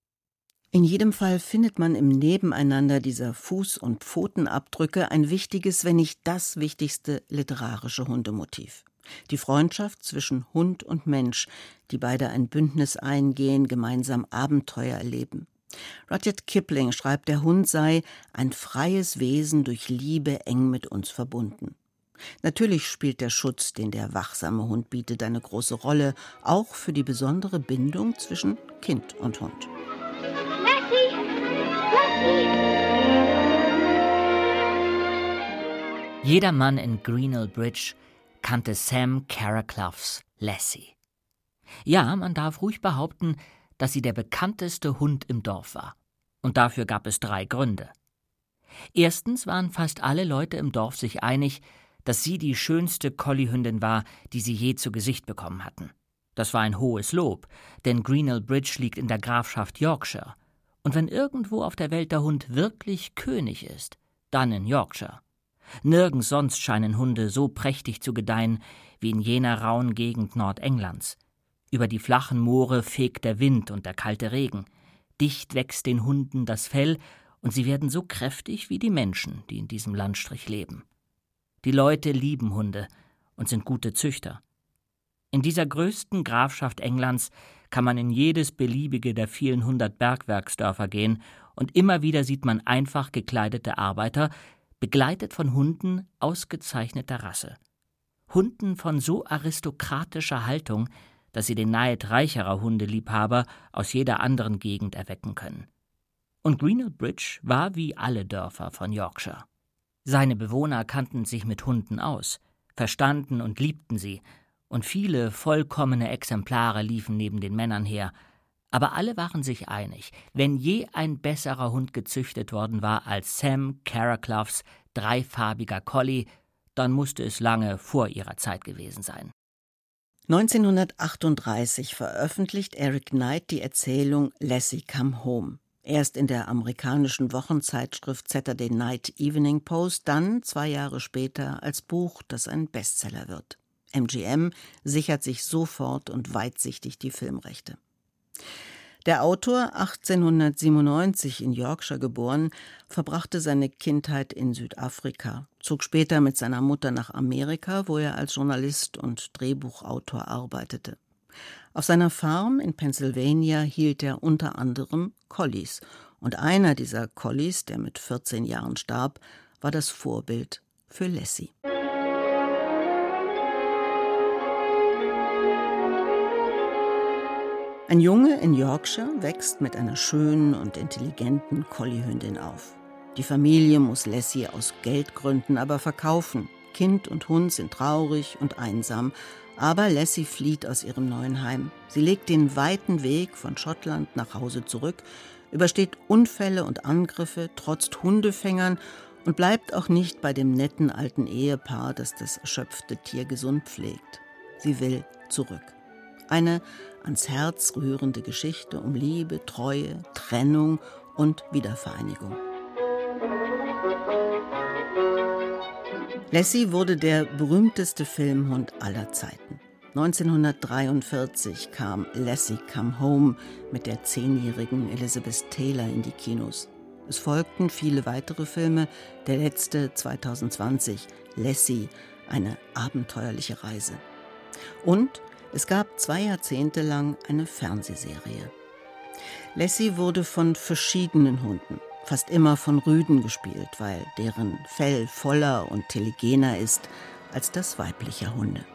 In jedem Fall findet man im Nebeneinander dieser Fuß- und Pfotenabdrücke ein wichtiges, wenn nicht das wichtigste literarische Hundemotiv. Die Freundschaft zwischen Hund und Mensch, die beide ein Bündnis eingehen, gemeinsam Abenteuer erleben. Rudyard Kipling schreibt, der Hund sei ein freies Wesen durch Liebe eng mit uns verbunden. Natürlich spielt der Schutz, den der wachsame Hund bietet, eine große Rolle, auch für die besondere Bindung zwischen Kind und Hund. Lassie! Lassie! Jeder Mann in Greenhill Bridge kannte Sam Carracloughs Lassie. Ja, man darf ruhig behaupten, dass sie der bekannteste Hund im Dorf war. Und dafür gab es drei Gründe. Erstens waren fast alle Leute im Dorf sich einig, dass sie die schönste Colliehündin war, die sie je zu Gesicht bekommen hatten. Das war ein hohes Lob, denn Greenhill Bridge liegt in der Grafschaft Yorkshire. Und wenn irgendwo auf der Welt der Hund wirklich König ist, dann in Yorkshire. Nirgends sonst scheinen Hunde so prächtig zu gedeihen wie in jener rauen Gegend Nordenglands. Über die flachen Moore fegt der Wind und der kalte Regen. Dicht wächst den Hunden das Fell und sie werden so kräftig wie die Menschen, die in diesem Landstrich leben. Die Leute lieben Hunde und sind gute Züchter. In dieser größten Grafschaft Englands kann man in jedes beliebige der vielen hundert Bergwerksdörfer gehen und immer wieder sieht man einfach gekleidete Arbeiter, begleitet von Hunden ausgezeichneter Rasse. Hunden von so aristokratischer Haltung, dass sie den Neid reicherer Hundeliebhaber aus jeder anderen Gegend erwecken können. Und Greenhill Bridge war wie alle Dörfer von Yorkshire. Seine Bewohner kannten sich mit Hunden aus, verstanden und liebten sie, und viele vollkommene Exemplare liefen neben den Männern her. Aber alle waren sich einig, wenn je ein besserer Hund gezüchtet worden war als Sam Carracloughs dreifarbiger Collie, dann musste es lange vor ihrer Zeit gewesen sein. neunzehnhundertachtunddreißig veröffentlicht Eric Knight die Erzählung Lassie Come Home. Erst in der amerikanischen Wochenzeitschrift Saturday Night Evening Post, dann zwei Jahre später als Buch, das ein Bestseller wird. M G M sichert sich sofort und weitsichtig die Filmrechte. Der Autor, achtzehnhundertsiebenundneunzig in Yorkshire geboren, verbrachte seine Kindheit in Südafrika, zog später mit seiner Mutter nach Amerika, wo er als Journalist und Drehbuchautor arbeitete. Auf seiner Farm in Pennsylvania hielt er unter anderem Collies. Und einer dieser Collies, der mit vierzehn Jahren starb, war das Vorbild für Lassie. Ein Junge in Yorkshire wächst mit einer schönen und intelligenten Colliehündin auf. Die Familie muss Lassie aus Geldgründen aber verkaufen. Kind und Hund sind traurig und einsam, aber Lassie flieht aus ihrem neuen Heim. Sie legt den weiten Weg von Schottland nach Hause zurück, übersteht Unfälle und Angriffe, trotzt Hundefängern und bleibt auch nicht bei dem netten alten Ehepaar, das das erschöpfte Tier gesund pflegt. Sie will zurück. Eine ans Herz rührende Geschichte um Liebe, Treue, Trennung und Wiedervereinigung. Lassie wurde der berühmteste Filmhund aller Zeiten. neunzehnhundertdreiundvierzig kam Lassie Come Home mit der zehnjährigen Elizabeth Taylor in die Kinos. Es folgten viele weitere Filme, der letzte zweitausendzwanzig, Lassie, eine abenteuerliche Reise. Und es gab zwei Jahrzehnte lang eine Fernsehserie. Lassie wurde von verschiedenen Hunden, fast immer von Rüden gespielt, weil deren Fell voller und telegener ist als das weiblicher Hunde.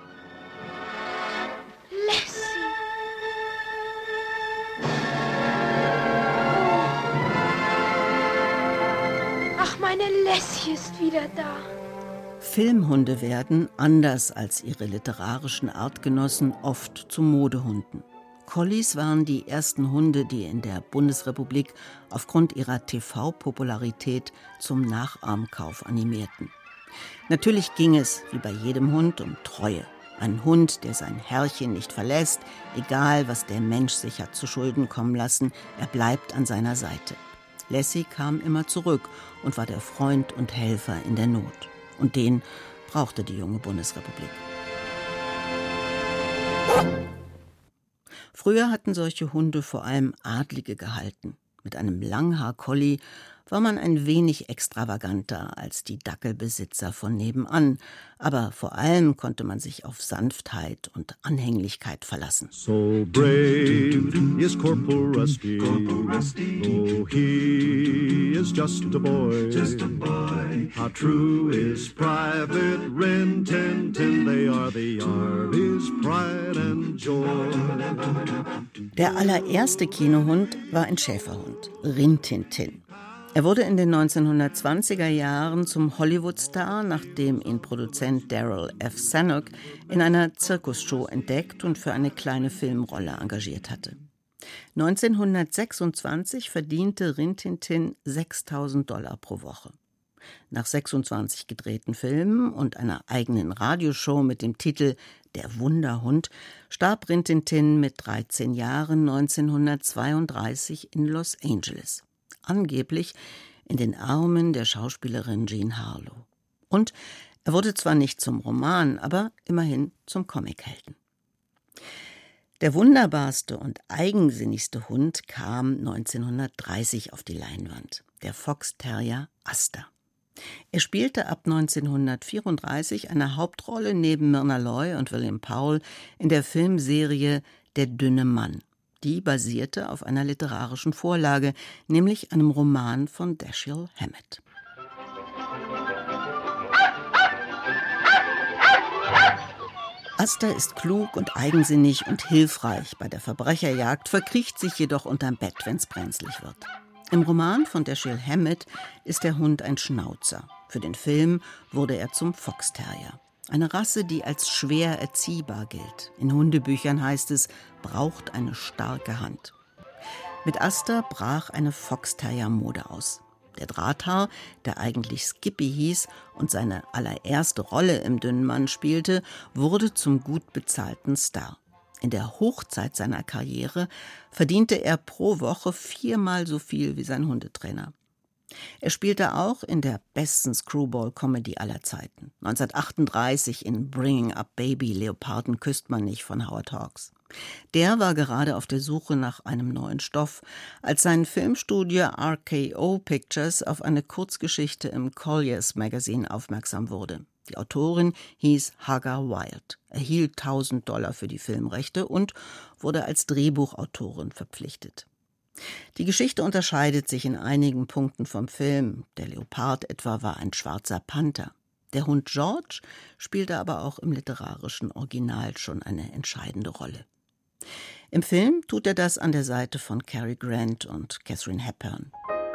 Ach, meine Lassie ist wieder da. Filmhunde werden, anders als ihre literarischen Artgenossen, oft zu Modehunden. Collies waren die ersten Hunde, die in der Bundesrepublik aufgrund ihrer T V-Popularität zum Nachahmkauf animierten. Natürlich ging es, wie bei jedem Hund, um Treue. Ein Hund, der sein Herrchen nicht verlässt, egal was der Mensch sich hat zu Schulden kommen lassen, er bleibt an seiner Seite. Lassie kam immer zurück und war der Freund und Helfer in der Not. Und den brauchte die junge Bundesrepublik. Früher hatten solche Hunde vor allem Adlige gehalten. Mit einem Langhaar-Collie war man ein wenig extravaganter als die Dackelbesitzer von nebenan. Aber vor allem konnte man sich auf Sanftheit und Anhänglichkeit verlassen. So brave is Corporal Rusty, though he is just a boy. Just a boy. How true is Private Rin Tin Tin, they are the Army's pride and joy. Der allererste Kinohund war ein Schäferhund, Rin Tin Tin. Er wurde in den neunzehnhundertzwanziger Jahren zum Hollywood-Star, nachdem ihn Produzent Daryl F. Zanuck in einer Zirkusshow entdeckt und für eine kleine Filmrolle engagiert hatte. neunzehnhundertsechsundzwanzig verdiente Rin Tin Tin sechstausend Dollar pro Woche. Nach sechsundzwanzig gedrehten Filmen und einer eigenen Radioshow mit dem Titel Der Wunderhund starb Rin Tin Tin mit dreizehn Jahren neunzehnhundertzweiunddreißig in Los Angeles. Angeblich in den Armen der Schauspielerin Jean Harlow. Und er wurde zwar nicht zum Roman, aber immerhin zum Comichelden. Der wunderbarste und eigensinnigste Hund kam neunzehnhundertdreißig auf die Leinwand, der Fox Terrier Aster. Er spielte ab neunzehnhundertvierunddreißig eine Hauptrolle neben Myrna Loy und William Powell in der Filmserie Der dünne Mann. Die basierte auf einer literarischen Vorlage, nämlich einem Roman von Dashiell Hammett. Aster ist klug und eigensinnig und hilfreich bei der Verbrecherjagd, verkriecht sich jedoch unterm Bett, wenn's brenzlig wird. Im Roman von Dashiell Hammett ist der Hund ein Schnauzer. Für den Film wurde er zum Fox Terrier. Eine Rasse, die als schwer erziehbar gilt. In Hundebüchern heißt es, braucht eine starke Hand. Mit Aster brach eine Fox-Terrier-Mode aus. Der Drahthaar, der eigentlich Skippy hieß und seine allererste Rolle im dünnen Mann spielte, wurde zum gut bezahlten Star. In der Hochzeit seiner Karriere verdiente er pro Woche viermal so viel wie sein Hundetrainer. Er spielte auch in der besten Screwball-Comedy aller Zeiten. neunzehnhundertachtunddreißig in Bringing Up Baby, Leoparden küsst man nicht von Howard Hawks. Der war gerade auf der Suche nach einem neuen Stoff, als sein Filmstudio R K O Pictures auf eine Kurzgeschichte im Collier's Magazine aufmerksam wurde. Die Autorin hieß Hagar Wild, erhielt tausend Dollar für die Filmrechte und wurde als Drehbuchautorin verpflichtet. Die Geschichte unterscheidet sich in einigen Punkten vom Film. Der Leopard etwa war ein schwarzer Panther. Der Hund George spielte aber auch im literarischen Original schon eine entscheidende Rolle. Im Film tut er das an der Seite von Cary Grant und Katharine Hepburn.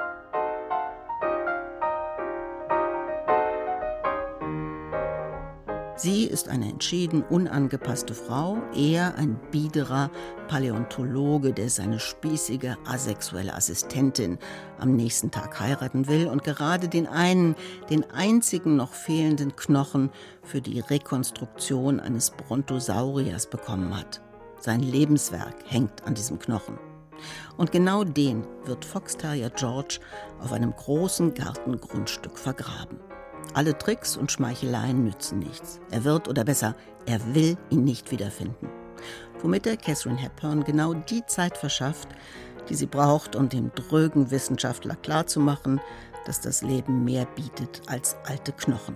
Sie ist eine entschieden unangepasste Frau, er ein biederer Paläontologe, der seine spießige, asexuelle Assistentin am nächsten Tag heiraten will und gerade den einen, den einzigen noch fehlenden Knochen für die Rekonstruktion eines Brontosauriers bekommen hat. Sein Lebenswerk hängt an diesem Knochen. Und genau den wird Fox-Terrier George auf einem großen Gartengrundstück vergraben. Alle Tricks und Schmeicheleien nützen nichts. Er wird, oder besser, er will ihn nicht wiederfinden. Womit er Katharine Hepburn genau die Zeit verschafft, die sie braucht, um dem drögen Wissenschaftler klarzumachen, dass das Leben mehr bietet als alte Knochen.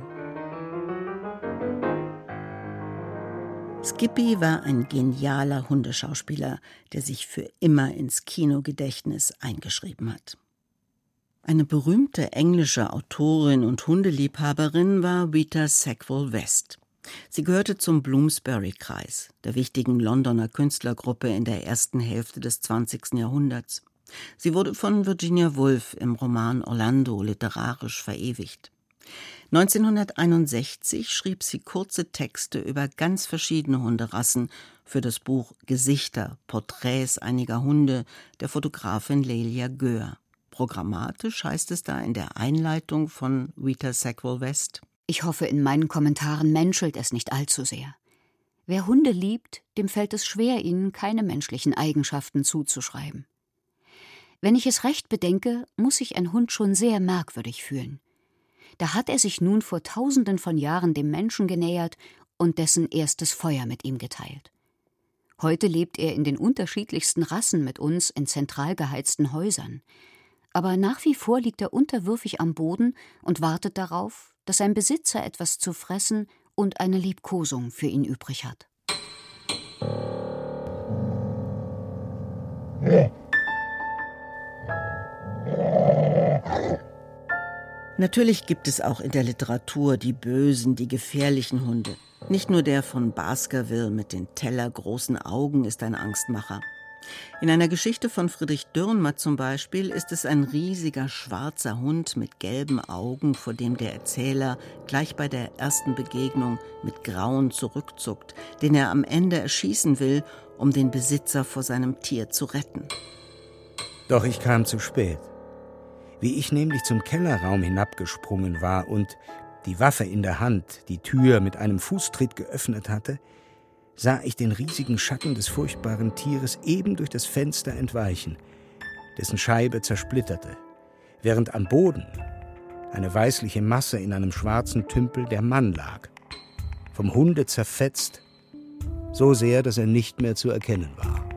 Skippy war ein genialer Hundeschauspieler, der sich für immer ins Kinogedächtnis eingeschrieben hat. Eine berühmte englische Autorin und Hundeliebhaberin war Rita Sackville-West. Sie gehörte zum Bloomsbury-Kreis, der wichtigen Londoner Künstlergruppe in der ersten Hälfte des zwanzigsten Jahrhunderts. Sie wurde von Virginia Woolf im Roman Orlando literarisch verewigt. neunzehnhunderteinundsechzig schrieb sie kurze Texte über ganz verschiedene Hunderassen für das Buch Gesichter, Porträts einiger Hunde der Fotografin Lelia Göhr. Programmatisch heißt es da in der Einleitung von Rita Sackville-West: Ich hoffe, in meinen Kommentaren menschelt es nicht allzu sehr. Wer Hunde liebt, dem fällt es schwer, ihnen keine menschlichen Eigenschaften zuzuschreiben. Wenn ich es recht bedenke, muss sich ein Hund schon sehr merkwürdig fühlen. Da hat er sich nun vor Tausenden von Jahren dem Menschen genähert und dessen erstes Feuer mit ihm geteilt. Heute lebt er in den unterschiedlichsten Rassen mit uns in zentral geheizten Häusern. Aber nach wie vor liegt er unterwürfig am Boden und wartet darauf, dass sein Besitzer etwas zu fressen und eine Liebkosung für ihn übrig hat. Natürlich gibt es auch in der Literatur die bösen, die gefährlichen Hunde. Nicht nur der von Baskerville mit den tellergroßen Augen ist ein Angstmacher. In einer Geschichte von Friedrich Dürrenmatt zum Beispiel ist es ein riesiger schwarzer Hund mit gelben Augen, vor dem der Erzähler gleich bei der ersten Begegnung mit Grauen zurückzuckt, den er am Ende erschießen will, um den Besitzer vor seinem Tier zu retten. Doch ich kam zu spät. Wie ich nämlich zum Kellerraum hinabgesprungen war und, die Waffe in der Hand, die Tür mit einem Fußtritt geöffnet hatte, sah ich den riesigen Schatten des furchtbaren Tieres eben durch das Fenster entweichen, dessen Scheibe zersplitterte, während am Boden eine weißliche Masse in einem schwarzen Tümpel der Mann lag, vom Hunde zerfetzt, so sehr, dass er nicht mehr zu erkennen war.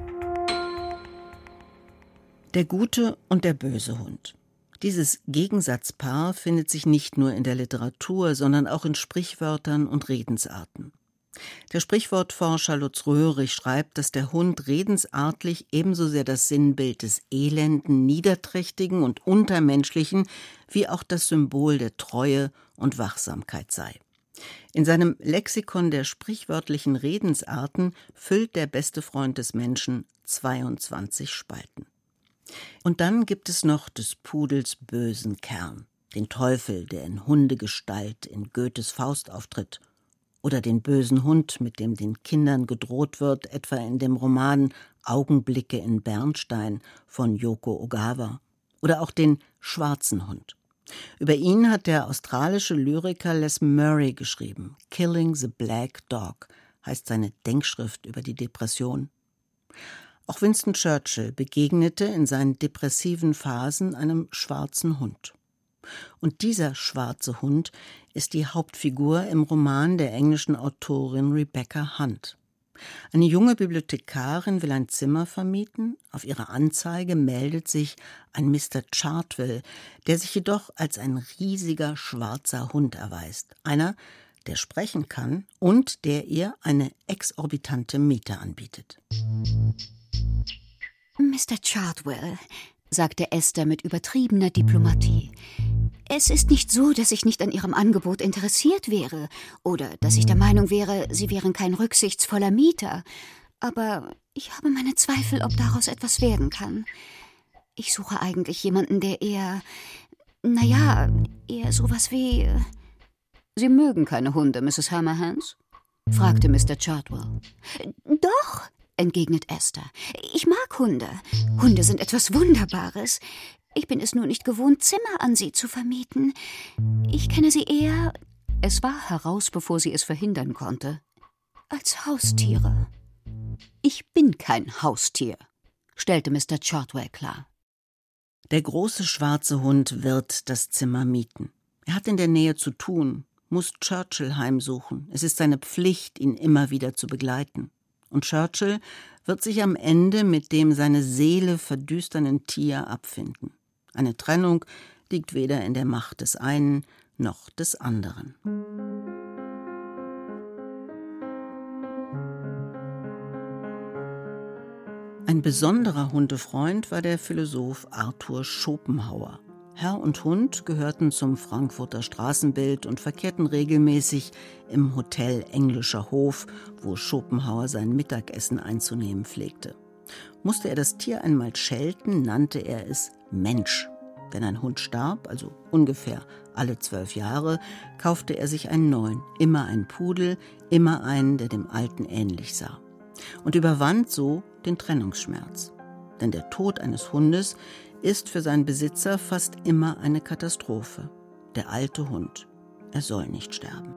Der gute und der böse Hund. Dieses Gegensatzpaar findet sich nicht nur in der Literatur, sondern auch in Sprichwörtern und Redensarten. Der Sprichwortforscher Lutz Röhrig schreibt, dass der Hund redensartlich ebenso sehr das Sinnbild des Elenden, Niederträchtigen und Untermenschlichen wie auch das Symbol der Treue und Wachsamkeit sei. In seinem Lexikon der sprichwörtlichen Redensarten füllt der beste Freund des Menschen zweiundzwanzig Spalten. Und dann gibt es noch des Pudels bösen Kern, den Teufel, der in Hundegestalt in Goethes Faust auftritt, oder den bösen Hund, mit dem den Kindern gedroht wird, etwa in dem Roman Augenblicke in Bernstein von Yoko Ogawa, oder auch den schwarzen Hund. Über ihn hat der australische Lyriker Les Murray geschrieben. Killing the Black Dog heißt seine Denkschrift über die Depression. Auch Winston Churchill begegnete in seinen depressiven Phasen einem schwarzen Hund. Und dieser schwarze Hund ist die Hauptfigur im Roman der englischen Autorin Rebecca Hunt. Eine junge Bibliothekarin will ein Zimmer vermieten. Auf ihre Anzeige meldet sich ein Mister Chartwell, der sich jedoch als ein riesiger schwarzer Hund erweist. Einer, der sprechen kann und der ihr eine exorbitante Miete anbietet. Mister Chartwell, sagte Esther mit übertriebener Diplomatie, es ist nicht so, dass ich nicht an Ihrem Angebot interessiert wäre oder dass ich der Meinung wäre, Sie wären kein rücksichtsvoller Mieter. Aber ich habe meine Zweifel, ob daraus etwas werden kann. Ich suche eigentlich jemanden, der eher, naja, eher sowas wie... Sie mögen keine Hunde, Misses Hammerhands? Fragte Mister Chartwell. Doch, entgegnet Esther. Ich mag Hunde. Hunde sind etwas Wunderbares. Ich bin es nur nicht gewohnt, Zimmer an sie zu vermieten. Ich kenne sie eher, es war heraus, bevor sie es verhindern konnte, als Haustiere. »Ich bin kein Haustier«, stellte Mister Chartwell klar. Der große schwarze Hund wird das Zimmer mieten. Er hat in der Nähe zu tun, muss Churchill heimsuchen. Es ist seine Pflicht, ihn immer wieder zu begleiten. Und Churchill wird sich am Ende mit dem seine Seele verdüsternden Tier abfinden. Eine Trennung liegt weder in der Macht des einen noch des anderen. Ein besonderer Hundefreund war der Philosoph Arthur Schopenhauer. Herr und Hund gehörten zum Frankfurter Straßenbild und verkehrten regelmäßig im Hotel Englischer Hof, wo Schopenhauer sein Mittagessen einzunehmen pflegte. Musste er das Tier einmal schelten, nannte er es Mensch. Wenn ein Hund starb, also ungefähr alle zwölf Jahre, kaufte er sich einen neuen, immer einen Pudel, immer einen, der dem alten ähnlich sah. Und überwand so den Trennungsschmerz. Denn der Tod eines Hundes ist für seinen Besitzer fast immer eine Katastrophe. Der alte Hund, er soll nicht sterben.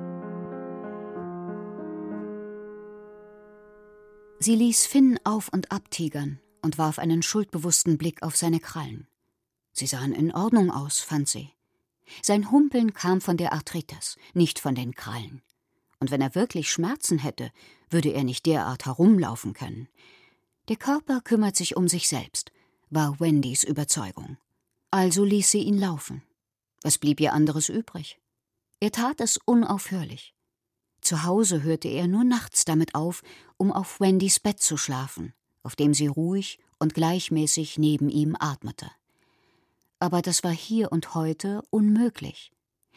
Sie ließ Finn auf und ab tigern und warf einen schuldbewussten Blick auf seine Krallen. Sie sahen in Ordnung aus, fand sie. Sein Humpeln kam von der Arthritis, nicht von den Krallen. Und wenn er wirklich Schmerzen hätte, würde er nicht derart herumlaufen können. Der Körper kümmert sich um sich selbst, war Wendys Überzeugung. Also ließ sie ihn laufen. Was blieb ihr anderes übrig? Er tat es unaufhörlich. Zu Hause hörte er nur nachts damit auf, um auf Wendys Bett zu schlafen, auf dem sie ruhig und gleichmäßig neben ihm atmete. Aber das war hier und heute unmöglich.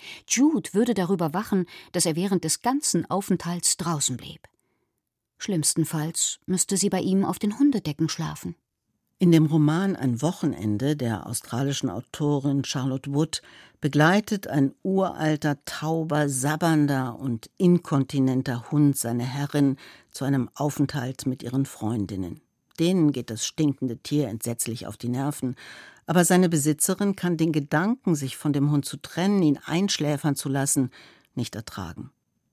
Jude würde darüber wachen, dass er während des ganzen Aufenthalts draußen blieb. Schlimmstenfalls müsste sie bei ihm auf den Hundedecken schlafen. In dem Roman Ein Wochenende der australischen Autorin Charlotte Wood begleitet ein uralter, tauber, sabbernder und inkontinenter Hund seine Herrin zu einem Aufenthalt mit ihren Freundinnen. Denen geht das stinkende Tier entsetzlich auf die Nerven, aber seine Besitzerin kann den Gedanken, sich von dem Hund zu trennen, ihn einschläfern zu lassen, nicht ertragen.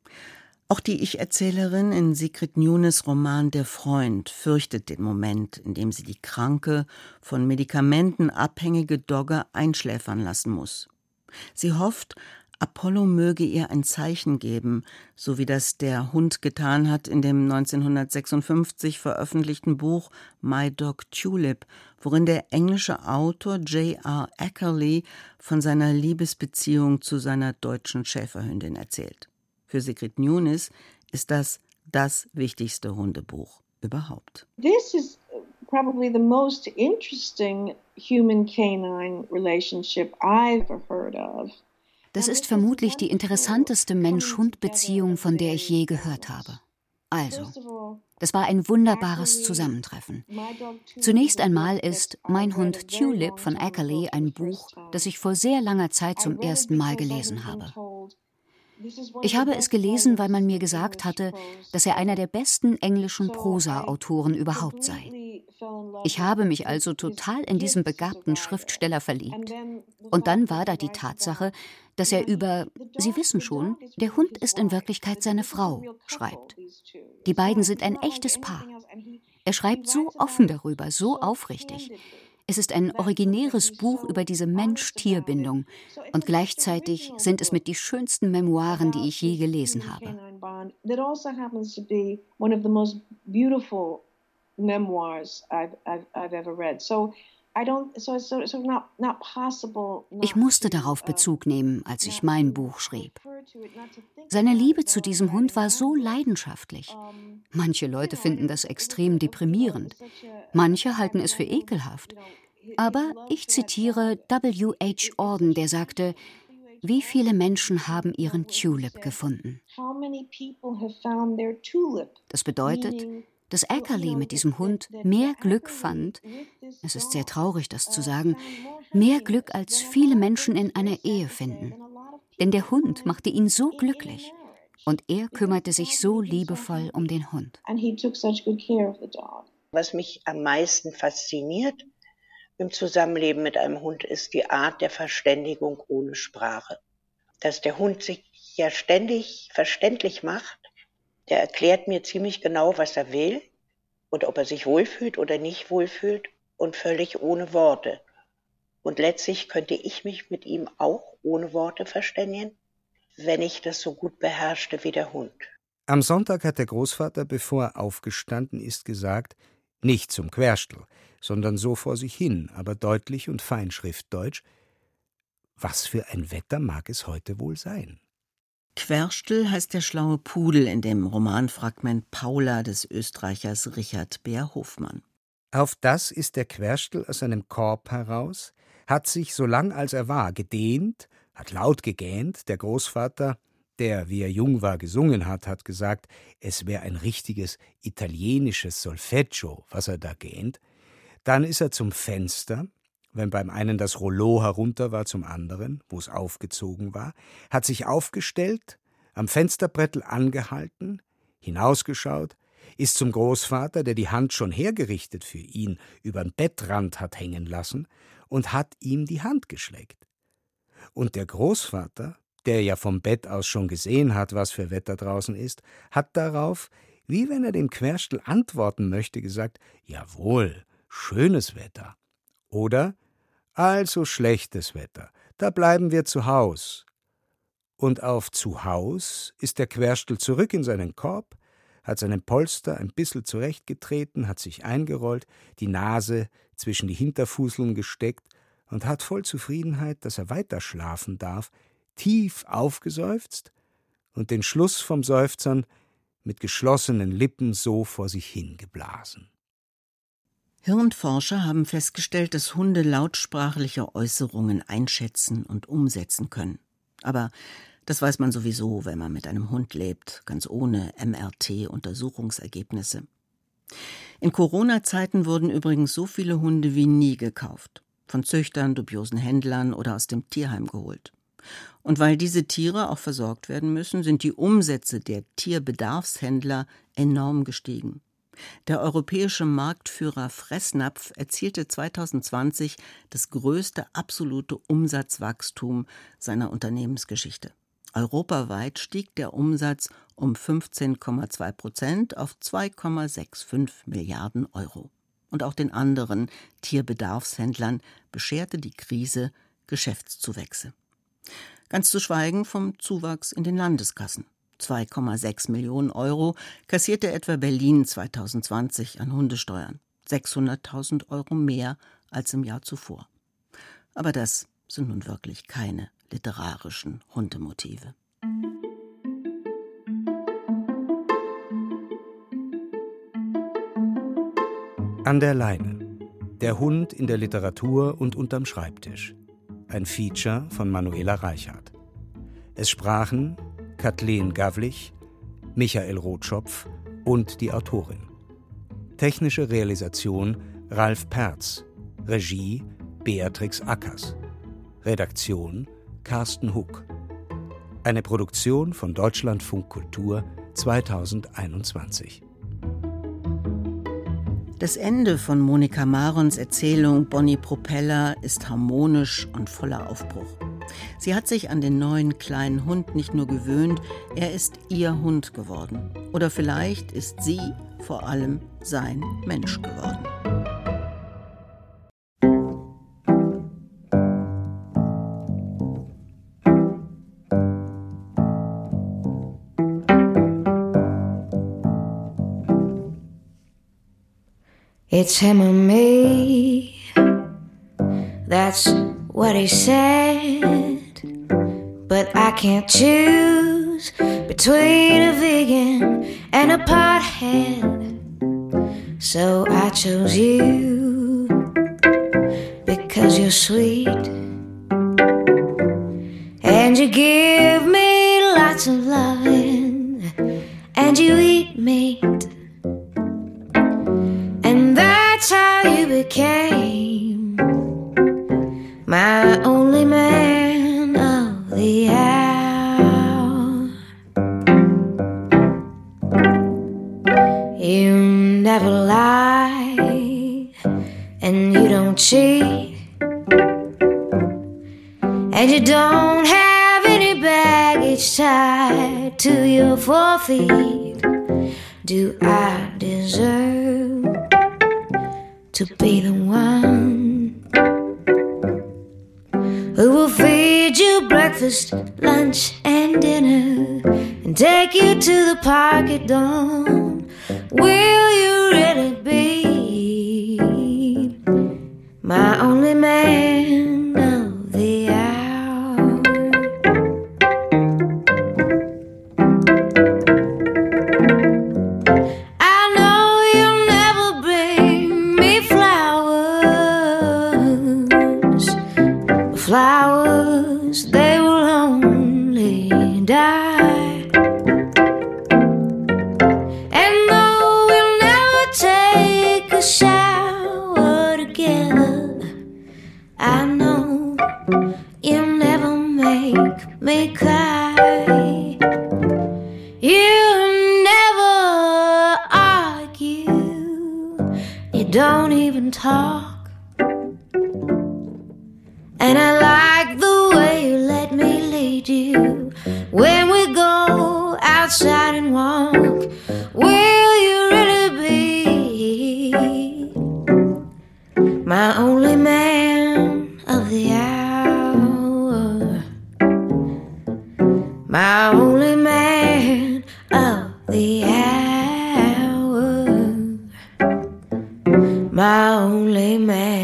Auch die Ich-Erzählerin in Sigrid Nunes Roman Der Freund fürchtet den Moment, in dem sie die kranke, von Medikamenten abhängige Dogge einschläfern lassen muss. Sie hofft, Apollo möge ihr ein Zeichen geben, so wie das der Hund getan hat in dem neunzehnhundertsechsundfünfzig veröffentlichten Buch My Dog Tulip, worin der englische Autor J R Ackerley von seiner Liebesbeziehung zu seiner deutschen Schäferhündin erzählt. Für Sigrid Nunes ist das das wichtigste Hundebuch überhaupt. This is probably the most interesting human-canine relationship I've ever heard of. Das ist vermutlich die interessanteste Mensch-Hund-Beziehung, von der ich je gehört habe. Also, das war ein wunderbares Zusammentreffen. Zunächst einmal ist Mein Hund Tulip von Ackerley ein Buch, das ich vor sehr langer Zeit zum ersten Mal gelesen habe. Ich habe es gelesen, weil man mir gesagt hatte, dass er einer der besten englischen Prosa-Autoren überhaupt sei. Ich habe mich also total in diesen begabten Schriftsteller verliebt. Und dann war da die Tatsache, dass er über, Sie wissen schon, der Hund ist in Wirklichkeit seine Frau, schreibt. Die beiden sind ein echtes Paar. Er schreibt so offen darüber, so aufrichtig. Es ist ein originäres Buch über diese Mensch-Tier-Bindung und gleichzeitig sind es mit die schönsten Memoiren, die ich je gelesen habe. Ich musste darauf Bezug nehmen, als ich mein Buch schrieb. Seine Liebe zu diesem Hund war so leidenschaftlich. Manche Leute finden das extrem deprimierend. Manche halten es für ekelhaft. Aber ich zitiere W H Auden, der sagte, wie viele Menschen haben ihren Tulip gefunden? Das bedeutet, dass Ackerley mit diesem Hund mehr Glück fand, es ist sehr traurig, das zu sagen, mehr Glück als viele Menschen in einer Ehe finden. Denn der Hund machte ihn so glücklich und er kümmerte sich so liebevoll um den Hund. Was mich am meisten fasziniert im Zusammenleben mit einem Hund ist die Art der Verständigung ohne Sprache. Dass der Hund sich ja ständig verständlich macht. Der erklärt mir ziemlich genau, was er will. und ob er sich wohlfühlt oder nicht wohlfühlt und völlig ohne Worte. Und letztlich könnte ich mich mit ihm auch ohne Worte verständigen, wenn ich das so gut beherrschte wie der Hund. Am Sonntag hat der Großvater, bevor er aufgestanden ist, gesagt, nicht zum Querstl, sondern so vor sich hin, aber deutlich und feinschriftdeutsch: Was für ein Wetter mag es heute wohl sein? Querstl heißt der schlaue Pudel in dem Romanfragment Paula des Österreichers Richard Beer-Hofmann. Auf das ist der Querstl aus seinem Korb heraus, hat sich, so lang als er war, gedehnt, hat laut gegähnt. Der Großvater, der, wie er jung war, gesungen hat, hat gesagt, es wäre ein richtiges italienisches Solfeggio, was er da gähnt. Dann ist er zum Fenster, wenn beim einen das Rollo herunter war, zum anderen, wo es aufgezogen war, hat sich aufgestellt, am Fensterbrettel angehalten, hinausgeschaut, ist zum Großvater, der die Hand schon hergerichtet für ihn übern Bettrand hat hängen lassen, und hat ihm die Hand geschleckt. Und der Großvater, der ja vom Bett aus schon gesehen hat, was für Wetter draußen ist, hat darauf, wie wenn er dem Querstl antworten möchte, gesagt, jawohl, schönes Wetter. Oder, also schlechtes Wetter, da bleiben wir zu Haus. Und auf zu Haus ist der Querstl zurück in seinen Korb, hat seinen Polster ein bissel zurechtgetreten, hat sich eingerollt, die Nase zwischen die Hinterfußeln gesteckt und hat voll Zufriedenheit, dass er weiter schlafen darf, tief aufgeseufzt und den Schluss vom Seufzern mit geschlossenen Lippen so vor sich hingeblasen. Hirnforscher haben festgestellt, dass Hunde lautsprachliche Äußerungen einschätzen und umsetzen können. Aber das weiß man sowieso, wenn man mit einem Hund lebt, ganz ohne M R T-Untersuchungsergebnisse. In Corona-Zeiten wurden übrigens so viele Hunde wie nie gekauft. Von Züchtern, dubiosen Händlern oder aus dem Tierheim geholt. Und weil diese Tiere auch versorgt werden müssen, sind die Umsätze der Tierbedarfshändler enorm gestiegen. Der europäische Marktführer Fressnapf erzielte zweitausendzwanzig das größte absolute Umsatzwachstum seiner Unternehmensgeschichte. Europaweit stieg der Umsatz um fünfzehn Komma zwei Prozent auf zwei Komma fünfundsechzig Milliarden Euro. Und auch den anderen Tierbedarfshändlern bescherte die Krise Geschäftszuwächse. Ganz zu schweigen vom Zuwachs in den Landeskassen. zwei Komma sechs Millionen Euro kassierte etwa Berlin zweitausendzwanzig an Hundesteuern. sechshunderttausend Euro mehr als im Jahr zuvor. Aber das sind nun wirklich keine literarischen Hundemotive. An der Leine. Der Hund in der Literatur und unterm Schreibtisch. Ein Feature von Manuela Reichardt. Es sprachen Kathleen Gavlich, Michael Rotschopf und die Autorin. Technische Realisation Ralf Perz. Regie Beatrix Ackers. Redaktion Carsten Huck. Eine Produktion von Deutschlandfunk Kultur zweitausendeinundzwanzig. Das Ende von Monika Marons Erzählung Bonnie Propeller ist harmonisch und voller Aufbruch. Sie hat sich an den neuen kleinen Hund nicht nur gewöhnt, er ist ihr Hund geworden. Oder vielleicht ist sie vor allem sein Mensch geworden. It's him or me, that's what he said. But I can't choose between a vegan and a pothead. So I chose you because you're sweet. And you give me lots of loving, and you eat meat. And that's how you became my only man of the hour. You never lie, and you don't cheat, and you don't have any baggage tied to your forefeet. Do I deserve to be the one who will feed you breakfast, lunch, and dinner, and take you to the park at dawn. Will you really be my only man of the hour? I know you'll never bring me flowers. Flowers, they will only die. And though we'll never take a shower together, I know you'll never make me cry. You'll never argue, you don't even talk. And I like the way you let me lead you when we go outside and walk. Will you really be my only man of the hour? My only man of the hour. My only man.